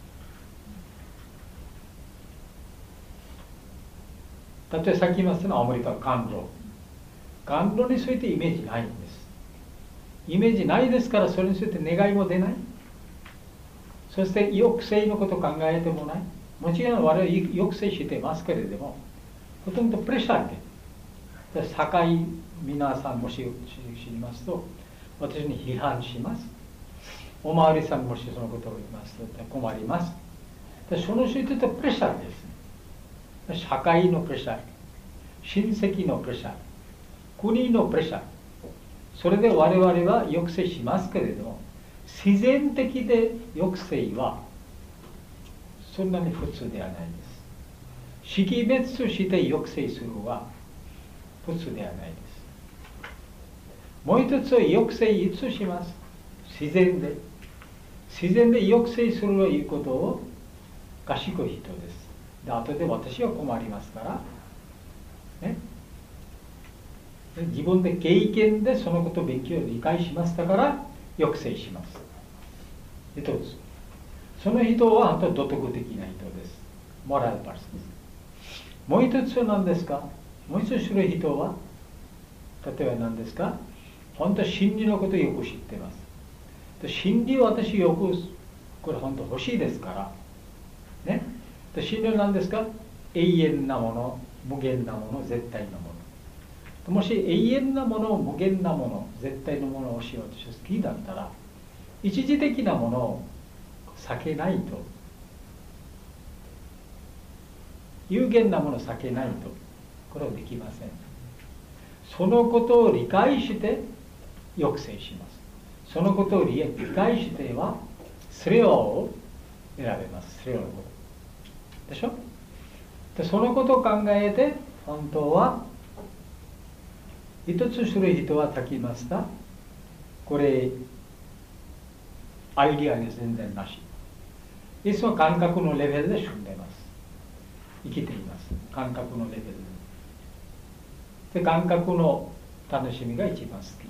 例えばさっき言いましたのはアメリカ感情。感情についてイメージないんです。イメージないですから、それについて願いも出ない。そして抑制のことを考えてもない。もちろん我々抑制してますけれども、ほとんどプレッシャーで。堺皆さんもし知りますと、私に批判します。 おまわりさんもしそのことを言いますと困ります。でその人にとってプレッシャーですね。社会のプレッシャー、親戚のプレッシャー、国のプレッシャー、それで我々は抑制しますけれども、自然的で抑制はそんなに普通ではないです。識別して抑制するは普通ではないです。もう一つは抑制いつします。自然で自然で抑制するということを賢い人です。で後で私は困りますからね、自分で経験でそのことを勉強理解しましたから抑制します。一つ、その人は本当道徳的な人です。モラルパーソンです。もう一つは何ですか。もう一つする人は例えば何ですか。本当真理のことをよく知っています。真理は私よくこれ本当欲しいですからね。真理は何ですか。永遠なもの、無限なもの、絶対なもの。もし永遠なもの、無限なもの、絶対のものをしようとして好きだったら一時的なものを避けないと、有限なものを避けないとこれはできません。そのことを理解して抑制します。そのことを理解してはスレオを選べます。スレオをでしょ。でそのことを考えて本当は一つする人は書きました。これアイディアに全然なし。いつも感覚のレベルで住んでいます。生きています。感覚のレベルで。で感覚の楽しみが一番好き。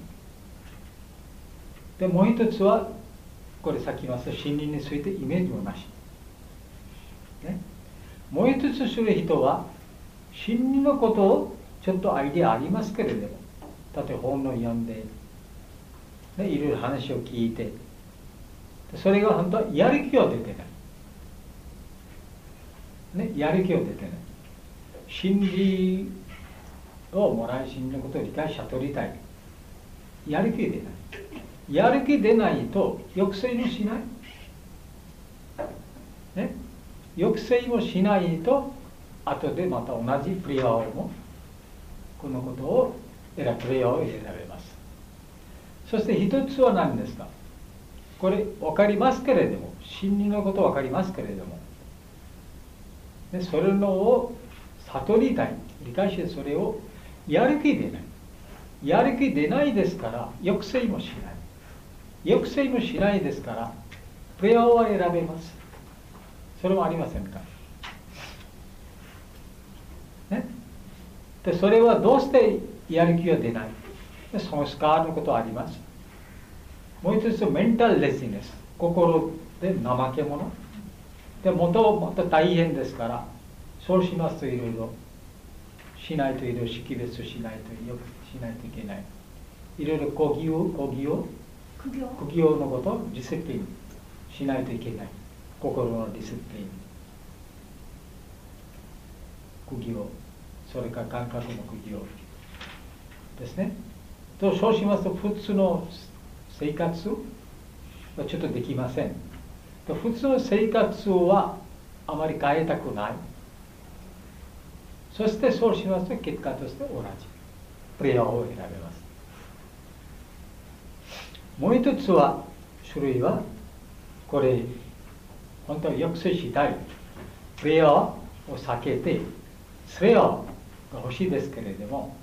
でもう一つはこれさっき言いました真理についてイメージもなし、ね、もう一つする人は真理のことをちょっとアイデアありますけれども、例えば本を読んで、ね、いろいろ話を聞いて、それが本当はやる気は出てない、ね、やる気は出てない。真理をもらい、真理のことを理解し悟りたい、やる気出ない。やる気出ないと抑制もしない、ね、抑制もしないと後でまた同じプレイヤーもこのことを選プレイヤーを選べます。そして一つは何ですか。これ分かりますけれども、真理のこと分かりますけれども、ね、それのを悟りたい、理解してそれをやる気出ない、やる気出ないですから抑制もしない、抑制もしないですからプレイヤーは選べます。それもありませんか、ね、でそれはどうしてやる気が出ない。でソンスカーのことあります。もう一つメンタルレジネス、心で怠け者で、もともと大変ですから、そうしますといろいろしないと、いろいろ識別しないと、よくしないといけない、いろいろ講義を講義を苦行のことをディスプリンしないといけない。心のディスプリン、苦行、それから感覚の苦行ですね。とそうしますと普通の生活はちょっとできません。と普通の生活はあまり変えたくない。そしてそうしますと結果として同じプレイヤーを選べます。もう一つは種類はこれ本当は抑制したいプレイヤーを避けてスレアが欲しいですけれども、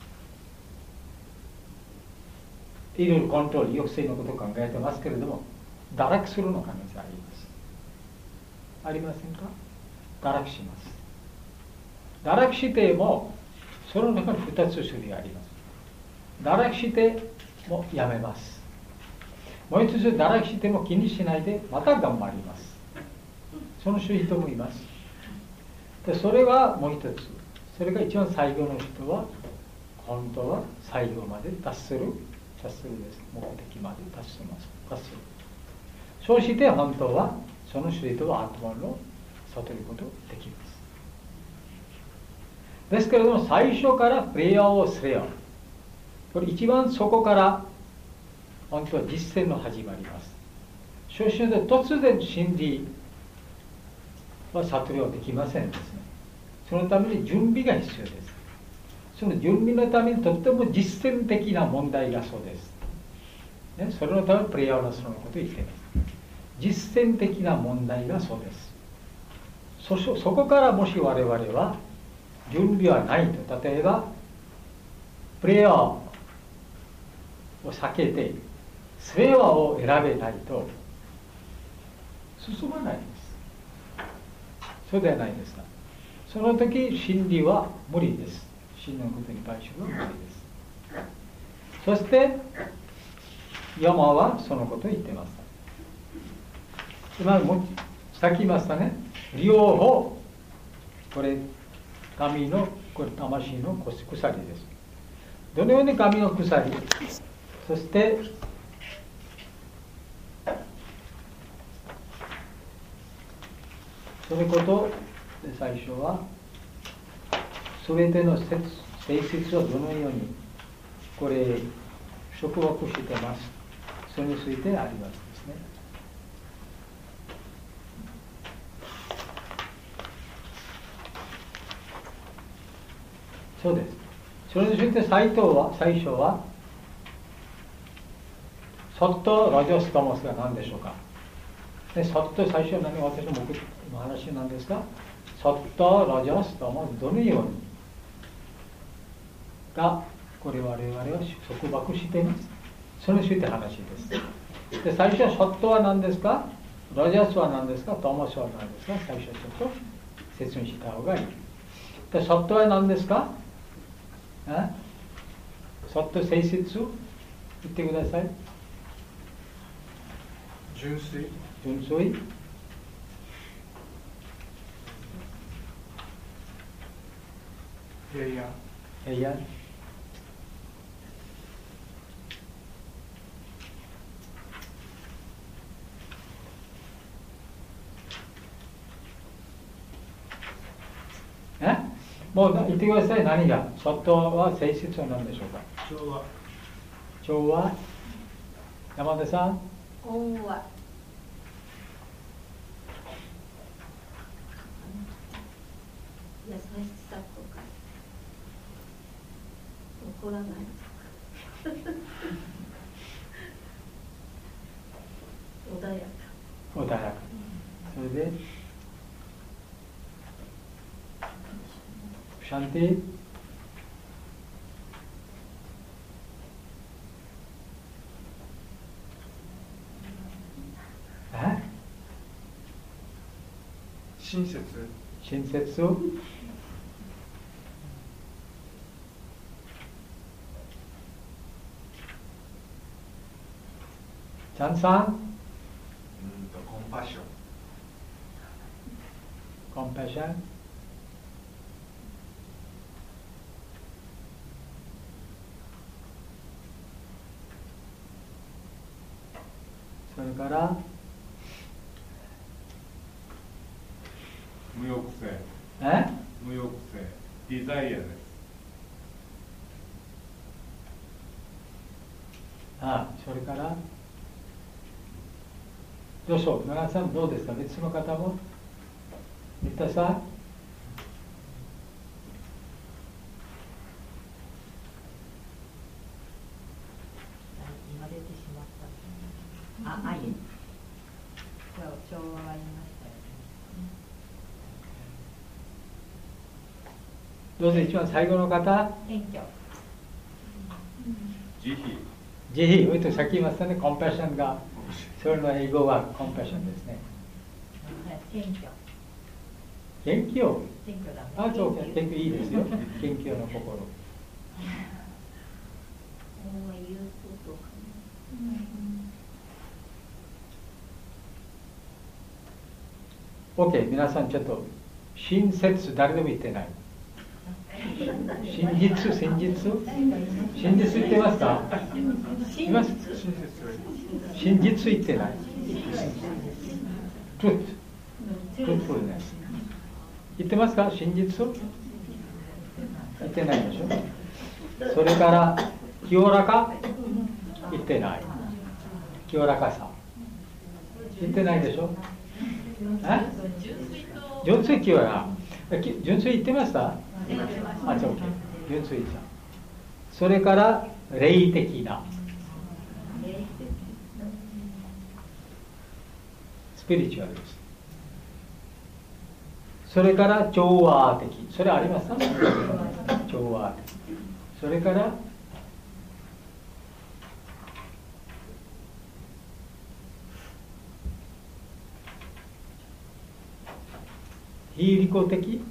いろいろコントロール、抑制のことを考えてますけれども、堕落するの可能性あります。ありませんか。堕落します。堕落してもその中にふたつ種類あります。堕落してもやめます。もう一つ堕落しても気にしないでまた頑張ります。その種類人もいます。でそれはもう一つ、それが一番最後の人は本当は最後まで達する達するです。目的まで達します達する。そうして本当はその種類とはアートマンを悟ることができます。ですけれども最初からプレイヤーをすれよ、これ一番そこから本当は実践の始まります。 そうしないと突然真理は悟りはできませんですね。そのために準備が必要です。その準備のためにとっても実践的な問題がそうです。ね、それのためにプレイヤーのそのことを言っています。実践的な問題がそうです。そ, そこからもし我々は準備はないと、例えばプレイヤーを避けてスペアを選べないと進まないです。そうではないですか。その時真理は無理です。真理のことに対しては無理です。そしてヤマはそのことを言ってます。今もさっき言いましたね。両方これ神のこれ魂の鎖です。どのように神の鎖、そしてそのことで最初は全ての性質はどのようにこれ束縛してます。それについてありますですね。そうです。それについて最初は最初はソットラジオストモスが何でしょうか。でソット最初は何、私の目話なんですが、ソットラジオストモスどのようにがこれ我々は束縛しています。それについて話です。で最初はソットは何ですか、ラジオスは何ですか、トモスは何ですか、最初ちょっと説明した方がいい。でソットは何ですか。そっと性質言ってください。 純粋。 純粋。 平安。 平安。え？もう言ってください。何がソットは性質は何でしょうか。 調和。 調和。山田さん。 温和。優しさとか怒らないとか穏やか。 穏やか。それでシャンティ。え？ 親切。 親切。チャンさん。 うんとコンパッション。 コンパッション。それから無欲性。 え？ 無欲性。デザイアです。 ああ、それからどうしよう。長さんどうですか。別の方も。三田さん。 今出てしまった。あ、愛。今日調和は言いましたよね。 どうぞ一番最後の方。 謙虚。 慈悲。 慈悲。とさっき言いましたね。コンパッションが。それの英語はコンパッションですね。 謙虚。 謙虚。 謙虚だね。 あ、そう、謙虚いいですよ。謙虚の心。OK、皆さんちょっと親切誰でも言ってない。真実、真実、真実言ってますか？言います？真実言ってない。truth、truthfulness。言ってますか？真実？言ってないでしょ。それから清らか？言ってない。清らかさ。 言ってないでしょ。え純粋気は純粋言ってました。あ、じゃあ OK。純粋じゃん。それから霊的なスピリチュアルです。それから調和的、それありますか？調和的。それから非利己的、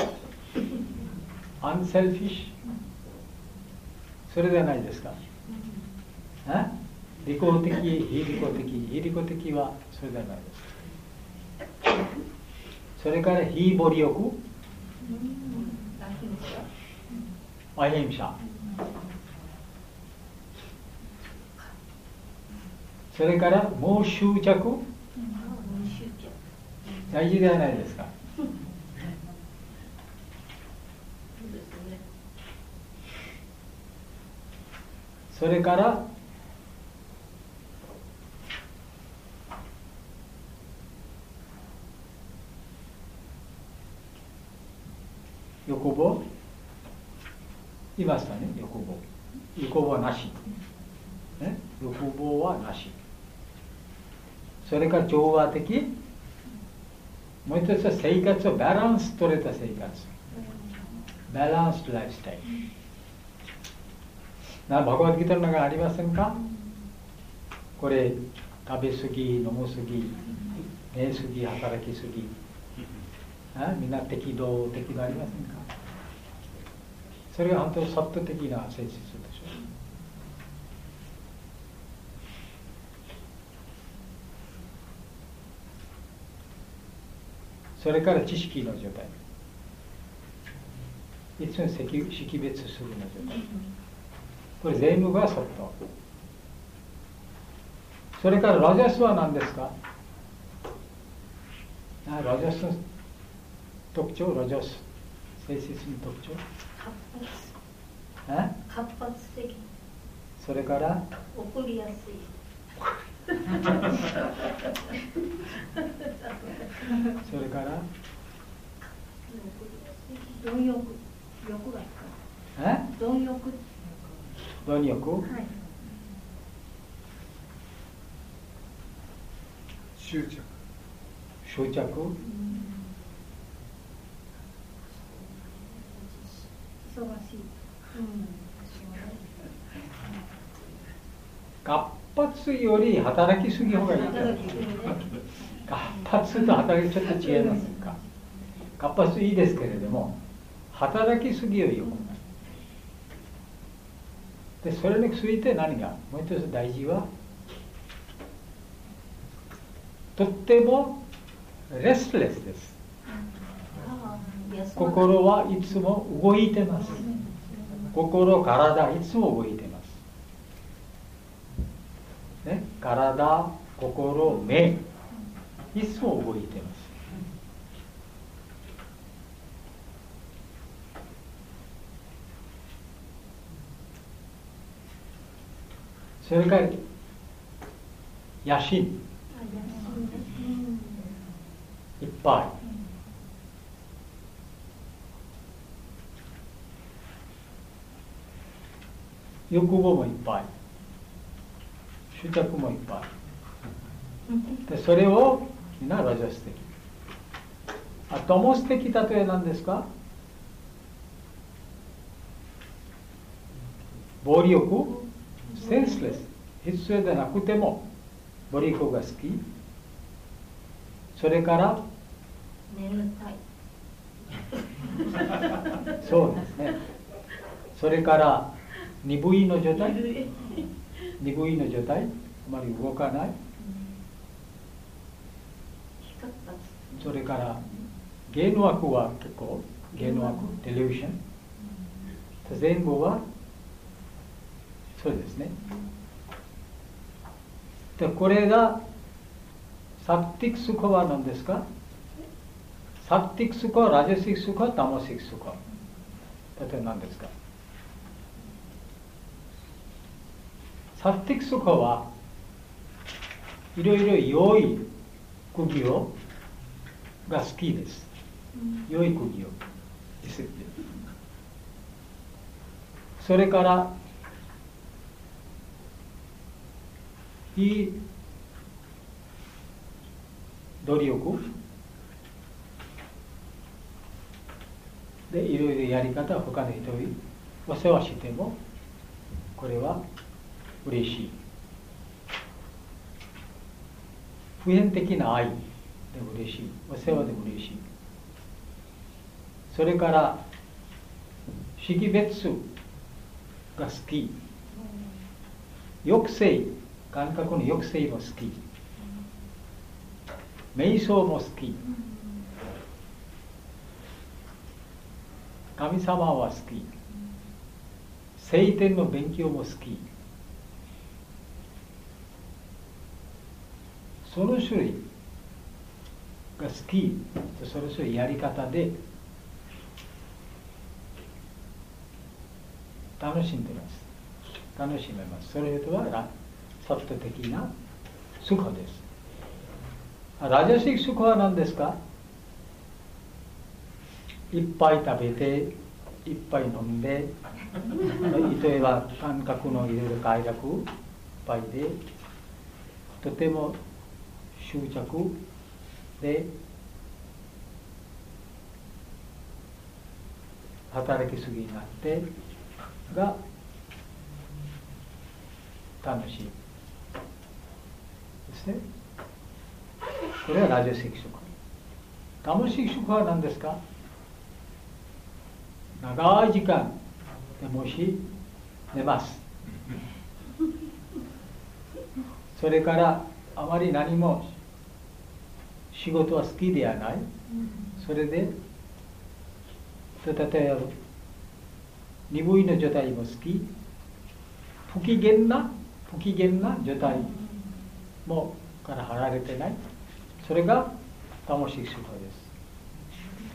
アンセルフィッシュ、それじゃないですか。え？利己的、非利己的、非利己的はそれじゃないです。それから非暴力、アヒンシャ。それからもう執着、大事ではないですか。それから欲望いましたね。欲望欲望はなし、ね、欲望はなし。それから調和的、もう一つは生活をバランス取れた生活、バランスライフスタイル。なバガバッドギータの中にありませんか？これ食べ過ぎ、飲む過ぎ、寝過ぎ、働き過ぎ、あみんな適度適度ありませんか？それが本当にサット的な性質でしょう。それから知識の状態、いつも識別するの状態、これ全部がサット。それからラジャスは何ですか？ラジャスの特徴、ラジャス性質の特徴、 活発的。 それから怒りやすい。 それから貪欲、欲がえ？ 貪欲。 貪欲？はい。 執着。 執着？ 忙しい。 活発より働きすぎ方がいい。活発と働きちょっと違いますか？活発いいですけれども、働きすぎはよくない。で、それについて何がもう一つ大事は、とってもレストレスです。心はいつも動いてます。心、体、いつも動いてます。ね、体、心、目、いつも動いてます。それから野心いっぱい、欲望もいっぱい、執着もいっぱいで、それをみんなラジャス的。あ、トモス的例えなんですか？暴力、センスレス、必要でなくても暴力が好き。それから眠たい。 そうですね。それから鈍いの状態、鈍いの状態、あまり動かない。それから芸能枠は結構、芸能枠、テレビジョン、全部はそうですね。で、これがサッティックスコは何ですか？サッティックスコ、ラジャシックスコ、タモシックスコ。例えば何ですか？サッティックスコはいろいろ良い釘をが好きです。良い釘をです。それからいい努力でいろいろやり方を他の人にお世話してもこれは嬉しい。普遍的な愛で嬉しい。お世話で嬉しい。それから識別が好き。抑制、感覚の抑制も好き。瞑想も好き。神様は好き。聖典の勉強も好き。その種類が好き。その種類やり方で楽しんでます。楽しめます。それとはサット的なスコです。ラジャシックスコは何ですか？いっぱい食べて、いっぱい飲んで、例えば感覚のいろいろ快楽いっぱいで、とても執着で、働きすぎになってが楽しいですね。これはラジオセクション。タモシクションは何ですか？長い時間でもし寝ます。それからあまり何も仕事は好きではない。それで例えば鈍いの状態も好き。不機嫌な不機嫌な状態もから離れてない。それがタモシクションです、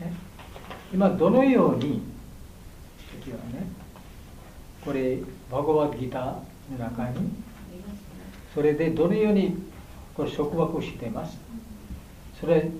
ね。今どのように時はね、これバガバッドギターの中にそれでどのようにこれ束縛しています。それ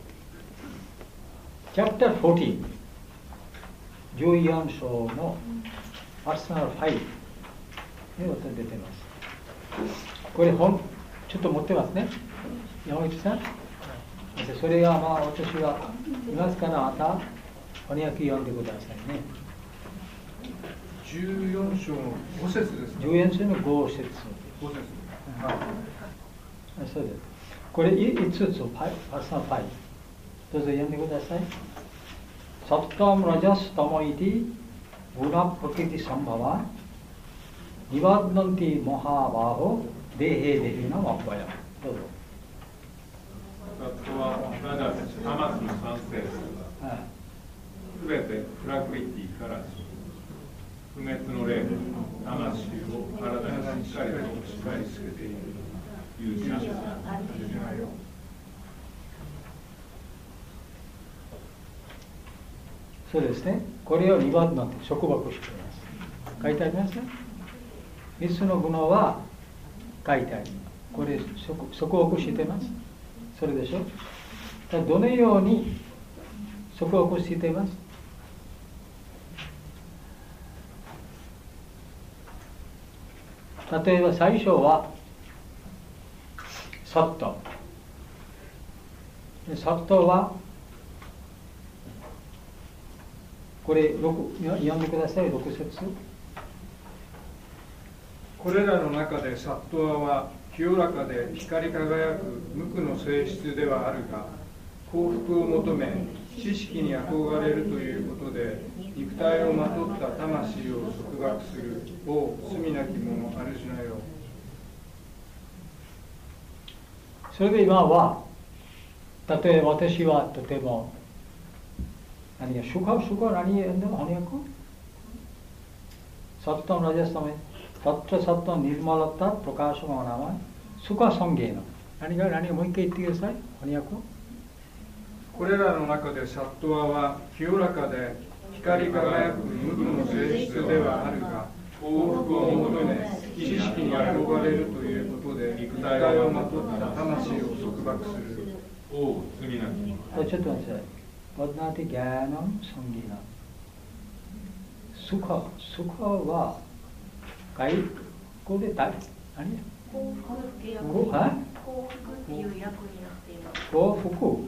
チャプターじゅうよん、じゅうよん章のパーソナルファイルに出てます。これ本ちょっと持ってますね、山口さん。それがまあ私がいますから、また翻訳読んでくださいね。 じゅうよん章のご節ですか？ じゅうよん章のご節。 ご節。 はい。そうです。これいつつパーソナルファイル。どうぞ読んでください。サッタムラジャスタモイティグナプロキティサンバワニバッナンティモハバホデヘデヒナワパヤ。どうぞ。 あとはラジャス魂の賛成ですが、すべてプラクリティから不滅の霊で魂を体にしっかりと縛り付けている勇者です。 そうですね。これをリバードなんて束縛しています。書いてありますね。みっつの具能は書いてあります。これ束縛しています。それでしょ。どのように束縛しています？例えば最初はサット。サットはこれ読んでください。ろく節。 これらの中でサットワは清らかで光り輝く無垢の性質ではあるが、幸福を求め知識に憧れるということで肉体をまとった魂を束縛するを罪なき者あるじなよ。 それで今は例えば私はとても何や、シュカシュカ何やんだ翻訳サッタムラジャスタメタッチャサッタニルマラッタプロカーシュマナマスカサンゲーナ。何が何がもう一回言ってください。翻訳。 これらの中でサットワは清らかで光り輝く無垢の性質ではあるが、幸福を求め知識に憧れるということで肉体をまとった魂を束縛するおう、罪なき者。 ちょっと待ってください。バッナティギャーナムサンギーナ。スカ、スカは外国で誰？何？ 幸福っていうこう、はい？ 幸福っていう役になっています。 幸福。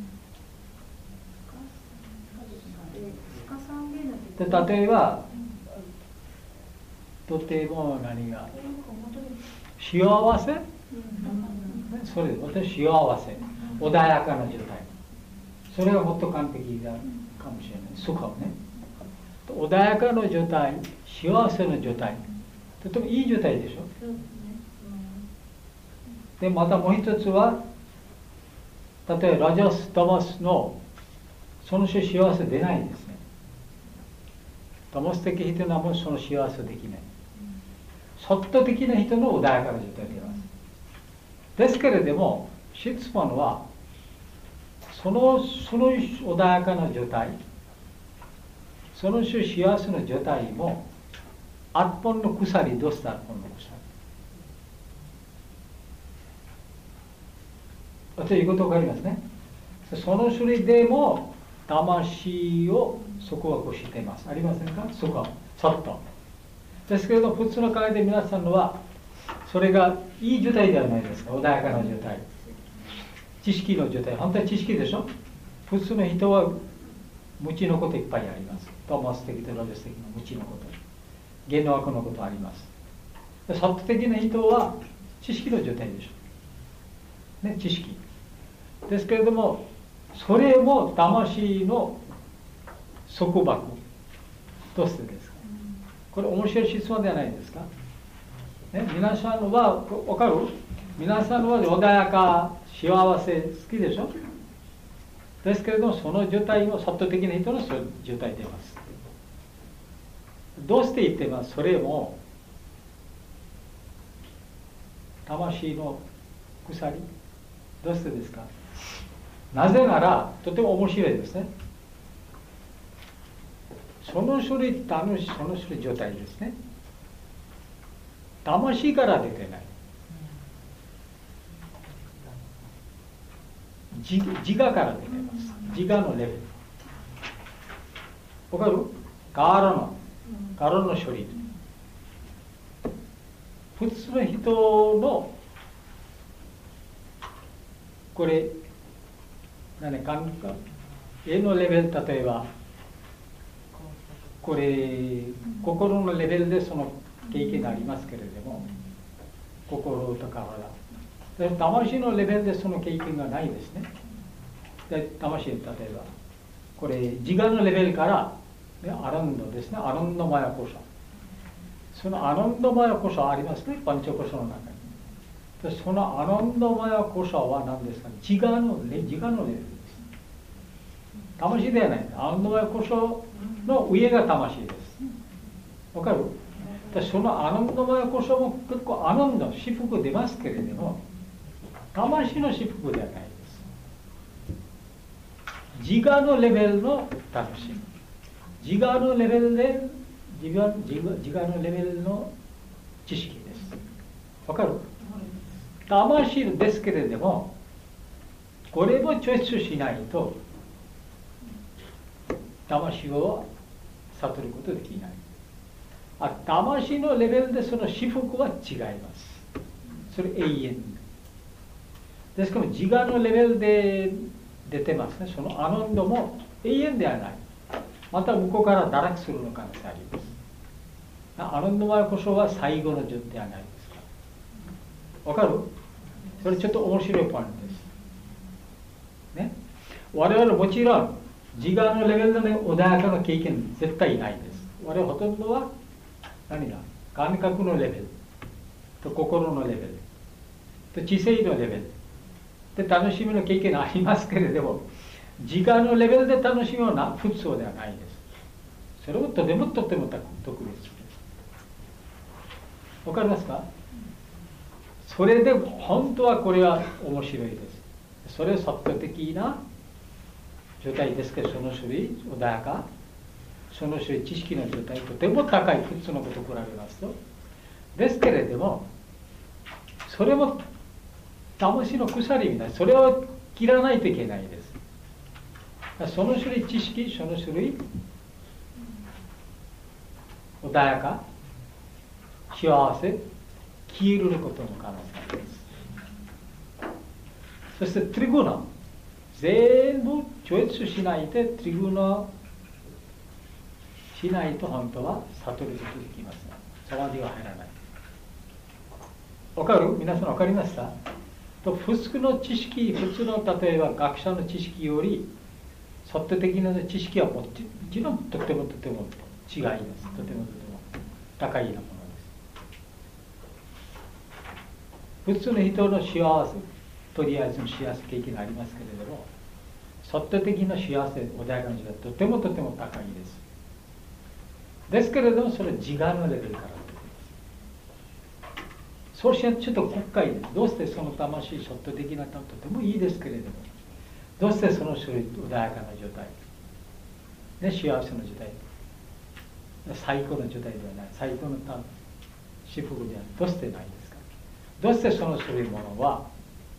で例えば、とても何が幸せ？それ私幸せ、穏やかな状態。それがもっと完璧だかもしれない。スカをね。穏やかな状態、幸せな状態。とてもいい状態でしょ。でまたもう一つは、例えばラジャス・タマスのその人幸せ出ないんですね。タマス的人はもうその幸せできない。ソット的な人の穏やかな状態で出ます。ですけれども、シッツマンはそのその穏やかな状態、その人幸せな状態もアッポンの鎖、どうしたアッポンの鎖。ということがわかりますね。その種類でも魂を束縛しています。ありませんか？そこはちょっと。ですけれども、普通の考えで皆さんのは、それがいい状態ではないですか。穏やかな状態。知識の状態。本当は知識でしょ。普通の人は無知のこといっぱいあります。トマス的とロジス的な無知のこと。言の悪のことあります。サット的な人は知識の状態でしょ。ね、知識。ですけれども、それも魂の束縛。どうしてですか？これ面白い質問ではないですか？ね、皆さんは、わかる？皆さんは穏やか、幸せ、好きでしょ？ですけれども、その状態もサット的な人のそういう状態でます。どうして言ってます？それも、魂の鎖。どうしてですか？なぜなら、とても面白いですね。その種類、楽しその種類状態ですね。魂から出てない。自, 自我から出てます。自我のレベル。わかる？ガラの、ガラの処理。普通の人のこれ何か絵のレベル、例えばこれ心のレベルでその経験がありますけれども、心とかは魂のレベルでその経験がないですね。で魂、例えばこれ自我のレベルから、ね、アランドですね、アランドマヤコシャ、そのアランドマヤコシャありますね、パンチョコシャの中に。でそのアランドマヤコシャは何ですかね、自我の自我のレベルです。魂ではない。アランドマヤコシャの上が魂です。わかる？でそのアランドマヤコシャも結構アランド、至福出ますけれども、魂の至福ではないです。自我のレベルの楽しみ。自我のレベルで自我、自我、自我のレベルの知識です。わかる？魂ですけれども、これもチョイスしないと魂を悟ることできない。あ、魂のレベルでその至福は違います。それ永遠ですから自我のレベルで出てますね。そのアナンドも永遠ではない。また向こうから堕落するの可能性あります。アナンドマヤコシャは最後の順ではないですか。わかる？それちょっと面白いポイントです。ね。我々もちろん自我のレベルで、ね、穏やかな経験絶対ないです。我々ほとんどは何だ？感覚のレベルと心のレベルと知性のレベルで楽しみの経験がありますけれども、自我のレベルで楽しみはな普通ではないです。それもとてもとても特別です。わかりますか？それで本当はこれは面白いです。それはサット的な状態ですけど、その種類穏やか、その種類知識の状態とても高い、普通のことを比べますと。ですけれども、それも魂の鎖みたいな、それを切らないといけないです。その種類知識、その種類穏やか、幸せ、消えることの可能性です。そしてトリグナ、全部超越しないでトリグナしないと本当は悟ることできません。サワディは入らない。わかる？皆さんわかりました？と普通の知識、普通の例えば学者の知識より率直的な知識はもちろんとてもとても違います。とてもとても高いなものです。普通の人の幸せ、とりあえずの幸せ経験がありますけれども、率直的な幸せ、穏やかな時間はとてもとても高いです。ですけれども、それは自我のレベルから。そうしないとちょっと国会です。どうしてその魂、率直的なとてもいいですけれども、どうしてその種類穏やかな状態、ね、幸せな状態、最高の状態ではない、最高の幸福ではない、どうしてないですか？どうしてその種類ものは、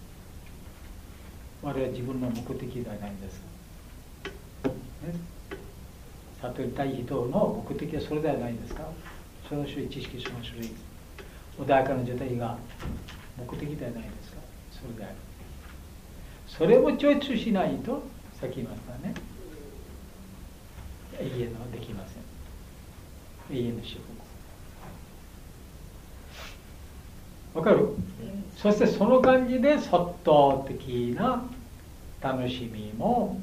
我々は自分の目的ではないんですか？ね、悟りたい人の目的はそれではないんですか？その種類、知識、その種類、穏やかな状態が目的ではないですか？それである。それを超越しないと、さっき言いましたね、永遠はできません。永遠の幸福。わかる？そしてその感じで、率直的な楽しみも、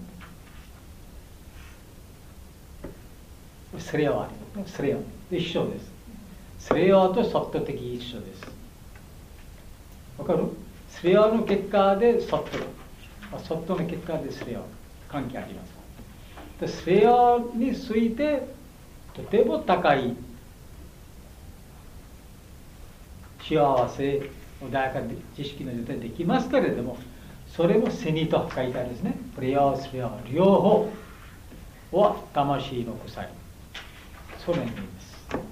スレアはあります。スレア。一緒です。スレアと率直的一緒です。わかる？スレアの結果で率直。率直の結果でスレア関係あります。でスレアについてとても高い幸せ、穏やかな知識の状態できますけれども、それもセニと書いてあるんですね。プレア、スレア、両方は魂の鎖。その意味です。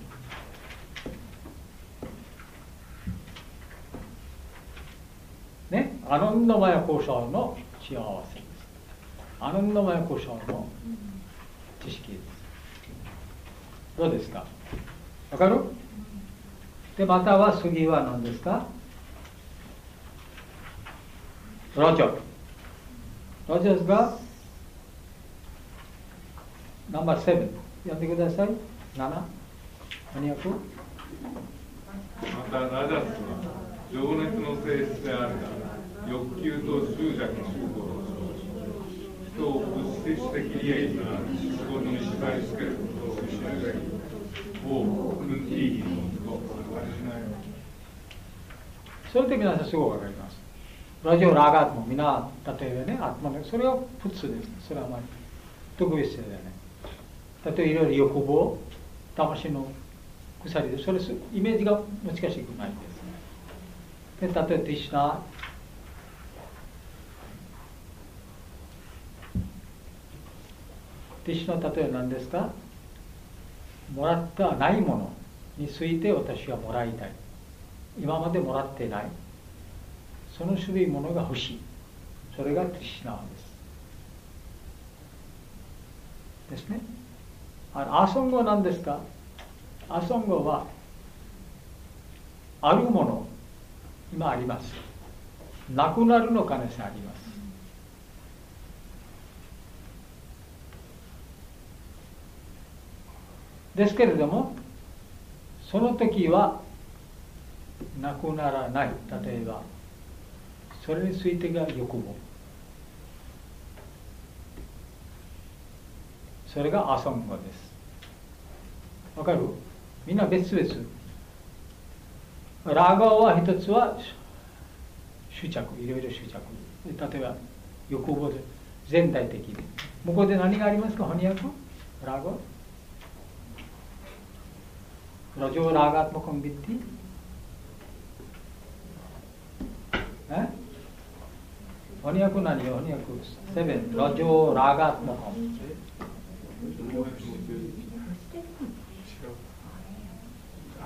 ね、アナンダマヤコシャの幸せです。アナンダマヤコシャの知識です。どうですか？わかる？で、または次は何ですか？ラジョ。ラジョがナンバーセブン。やってください。なな。何役？ またラジャスは情熱の性質であるが、欲求と執着の心、人を物質的利益な仕事に縛り付けることを失うがいい。をクンティーヒの息子、 それで皆さんすごくわかります。ラジオラガーもみんな、例えばね、あそれは普通です。それはあまり特別ではない。例えばいろいろ欲望、魂の鎖で、それイメージが難しくないです。で、例えばティシナ、ティシナ例えば何ですか？もらったないものについて私はもらいたい。今までもらってない。その種類ものが欲しい。それがティシナです。ですね。アソンゴは何ですか？アソンゴはあるもの、今あります。なくなるの可能性あります。ですけれども、その時はなくならない。例えば、それについてが欲望。それがアソンゴです。わかる？みんな別々。ラガは一つは執着、いろいろ執着。例えば、欲望で全体的に。向こうで何がありますか？翻訳？ラガ？ラジオラガートモコンビッティ？え？翻訳何よ？翻訳セブン。ラジオラガートモコン。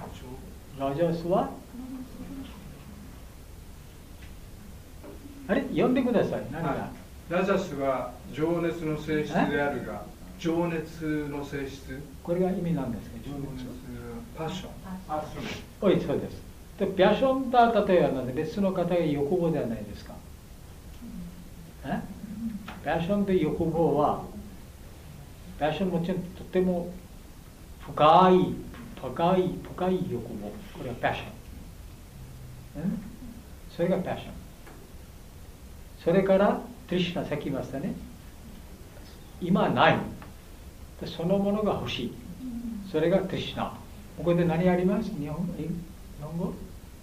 ラジオスはあれ欲読んでください。何が、 はい、ラジャスは情熱の性質であるが、情熱の性質。 これが意味なんですか？情熱。 パッション。 パッション。 おい、そうです。で、ピャションとは例えば別の方が欲望ではないですか。え？ピャションと欲望は、ピャションもちろんとても深い、深い、深い欲望。これはピャション。うん？それがピャション。それから、トリシュナ、さっき言いましたね。今はない。そのものが欲しい。それがトリシュナ。ここで何あります？日本日本語？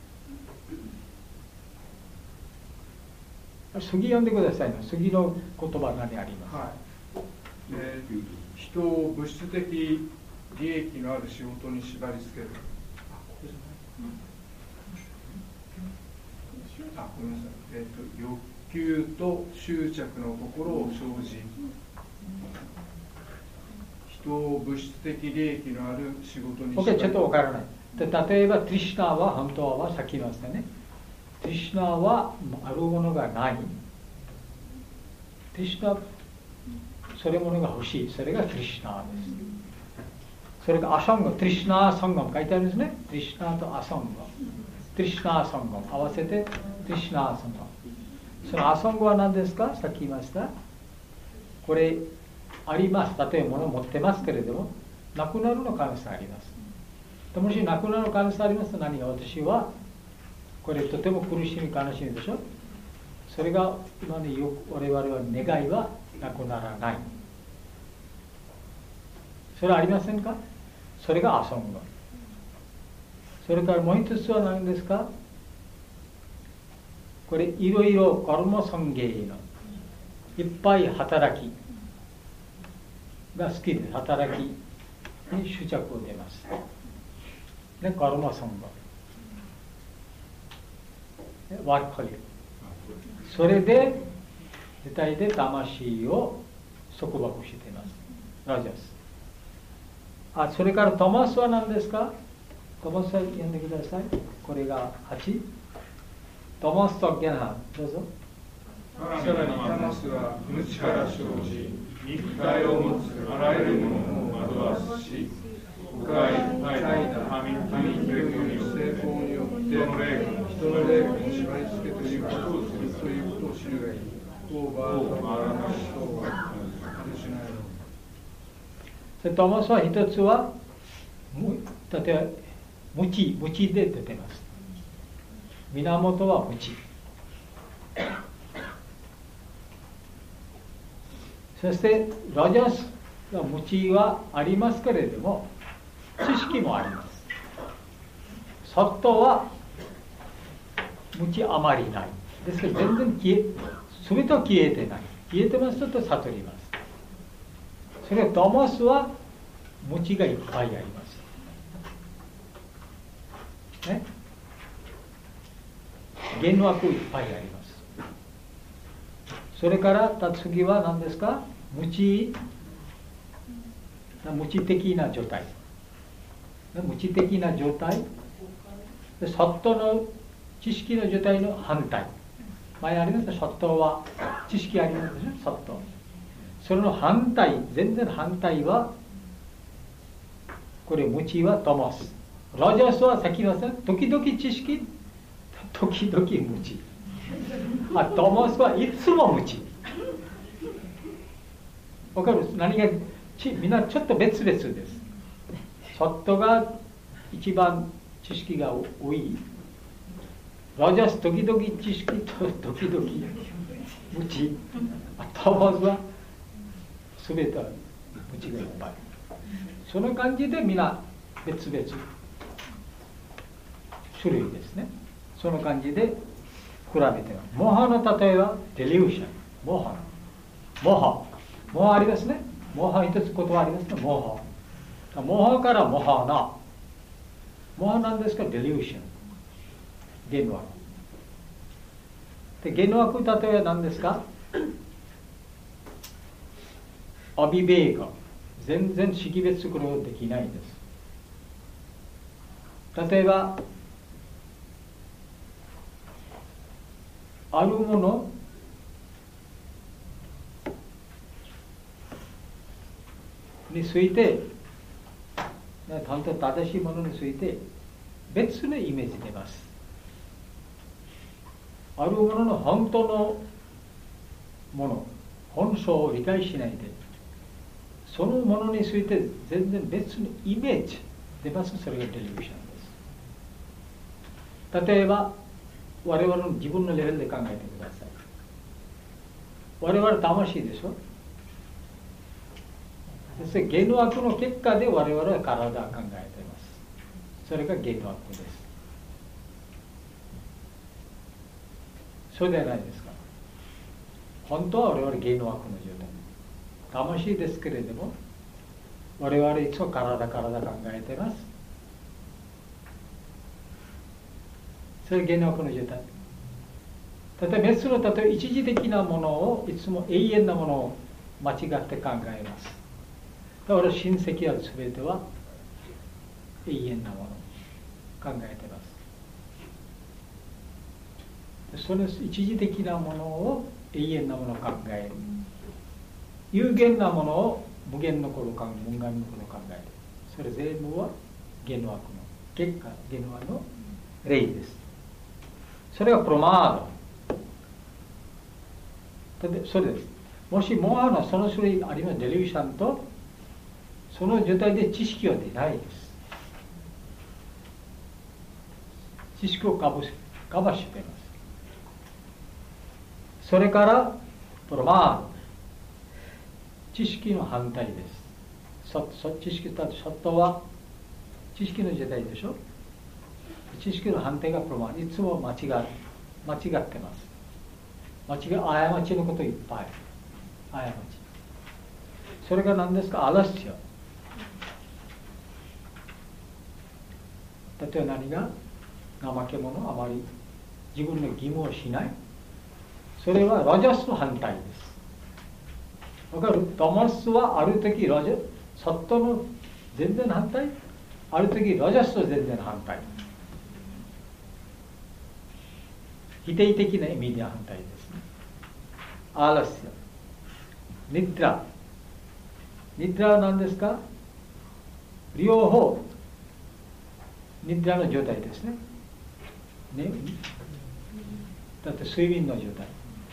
次読んでくださいね。次の言葉何あります？ はい、えー、人を物質的利益のある仕事に縛り付ける。あ、ここじゃない。あ、ごめんなさい。えっ、ー、と欲求と執着の心を生じ、人を物質的利益のある仕事に縛り付ける。 ちょっとわからない。で、例えばトリシュナは本当はさっき言いましたね。トリシュナはあるものがない。トリシュナ、それものが欲しい。それがトリシュナです。それがアサンガ、トリシュナサンガム書いてあるんですね。トリシュナとアサンガ。トリシュナサンガム合わせてトリシュナサンガム。そのアサンガは何ですか？さっき言いました。これあります。例えば物を持ってますけれども、なくなるの可能性あります。もしなくなる可能性ありますと何が私はこれとても苦しみ悲しみでしょ。それが今のよ我々は願いはなくならない。それはありませんか？それが遊んだ。それからもう一つは何ですか？これいろいろカルマ尊芸のいっぱい働きが好きです。働きに執着を出ます。ね、カルマ尊芸。ワークリ。それで自体で魂を束縛しています。ラジャス。あ、それからトマスは何ですか？トマスは読んでください。これがはち。トマスとゲナハ、どうぞ。 さらにトマスは無知から生じ、肉体を持つあらゆるものを惑わすし、深い怠惰、他人という成功によって人の霊魂に縛り付けということをするということを知るがいい。オーバーバーな人は外しないの。 トマスは一つは、例えば、無知、無知で出てます。源は無知。そして、ラジャスが無知はありますけれども、知識もあります。サットは無知あまりない。ですから全然消え、すべては消えてない。消えてますと悟ります。それからトマスは無知がいっぱいあります。ね。幻惑いっぱいあります。それから次は何ですか？無知、無知的な状態。無知的な状態。で、サットの知識の状態の反対。前ありますね、サットは知識ありますね、サット。それの反対、全然反対は、これ無知はトマス。ラジャスはさっき言いましたね、時々知識、時々無知。あ、トマスはいつも無知。わかる？何がちみんなちょっと別々です。サットが一番知識が多い。ラジャス時々知識と時々無知。トマスは全て無知がいっぱい。その感じでみんな別々種類ですね。その感じで比べてます。モハの例えはデリューション。モハ。モハ。モハありますね。モハ一つ言葉ありますね。モハ。モハからモハな。モハなんですか？デリューション。幻惑。で、幻惑例えば何ですか？アビベーガ。全然識別することができないんです。例えば、あるものについて、本当正しいものについて別のイメージ出ます。あるものの本当のもの、本性を理解しないで、そのものについて全然別のイメージ出ます。それがデリューションです。例えば、我々の自分のレベルで考えてください。我々魂でしょ。そして芸の悪の結果で我々は体を考えています。それが芸の悪です。そうではないですか。本当は我々芸の悪の状態。魂ですけれども、我々いつも体体考えています。それが芸の悪の状態。例えば別の、例えば一時的なものをいつも永遠なものを間違って考えます。だから親戚は全ては永遠なものを考えています。その一時的なものを永遠なものを考える。有限なものを無限の頃考える。無限の頃考える。それ全部は芸の悪の結果、芸の悪の例です。それがプロマード。それです。もしモアのその種類あるいはデリューションとその状態で知識は出ないです。知識をカバーしています。それからプロマード。知識の反対です。そそ知識とショットは知識の時代でしょ。知識の反対がプロマード。いつも間違間違ってます。間違過ちのこといっぱい。過ち。それが何ですか？アラスチア。例えば何が怠け者、あまり自分の義務をしない。それはラジャスの反対です。わかる？タマスはある時ラジャサットの全然反対、ある時ラジャスと全然反対。否定的な意味で反対ですね。アーラスヤ、ニッドラ。ニッドラは何ですか？両方、ニッドラの状態ですね。ね、だって睡眠の状態。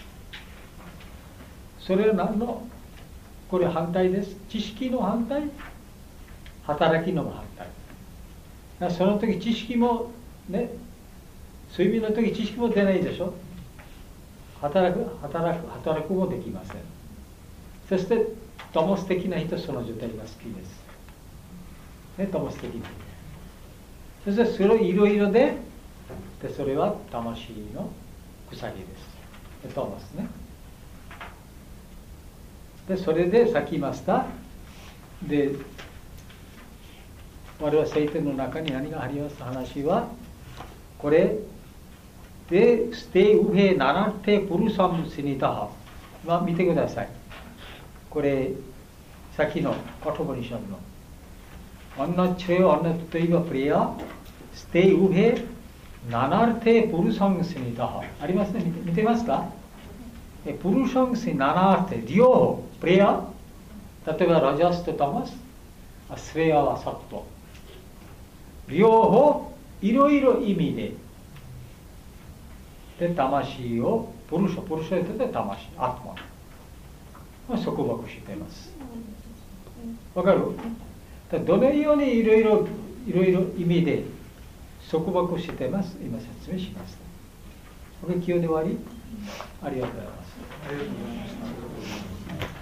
それは何のこれ反対です。知識の反対、働きの反対。だその時知識もね、睡眠の時知識も出ないでしょ。働く、働く、働くもできません。そして、トモス的な人、その状態が好きです。ね、トモス的な人。そして、それいろいろで、で、それは魂の鎖です。トモスね。で、それで、さっき言いました。で、我々聖典の中に何がありますか話は、これ、で、ステウヘナナテプルサムシニタハ。まあ、見てください。これ、さっきのカトボニションの。アンナチェオアンナトイバプリア、ステウヘナナテプルサムシニタハ。ありますね。見て、見てますか？プルサムシナナテ、ディオ、プリア。例えば、ラジャスとタマス、スレアはサット。両方、いろいろ意味で。で、魂を、プルシャ、プルシャで魂、アトマ。束縛しています。わかる？どのようにいろいろ、いろいろ意味で束縛しています。今説明しました。これ、今日で終わり？ありがとうございます。 ありがとうございました。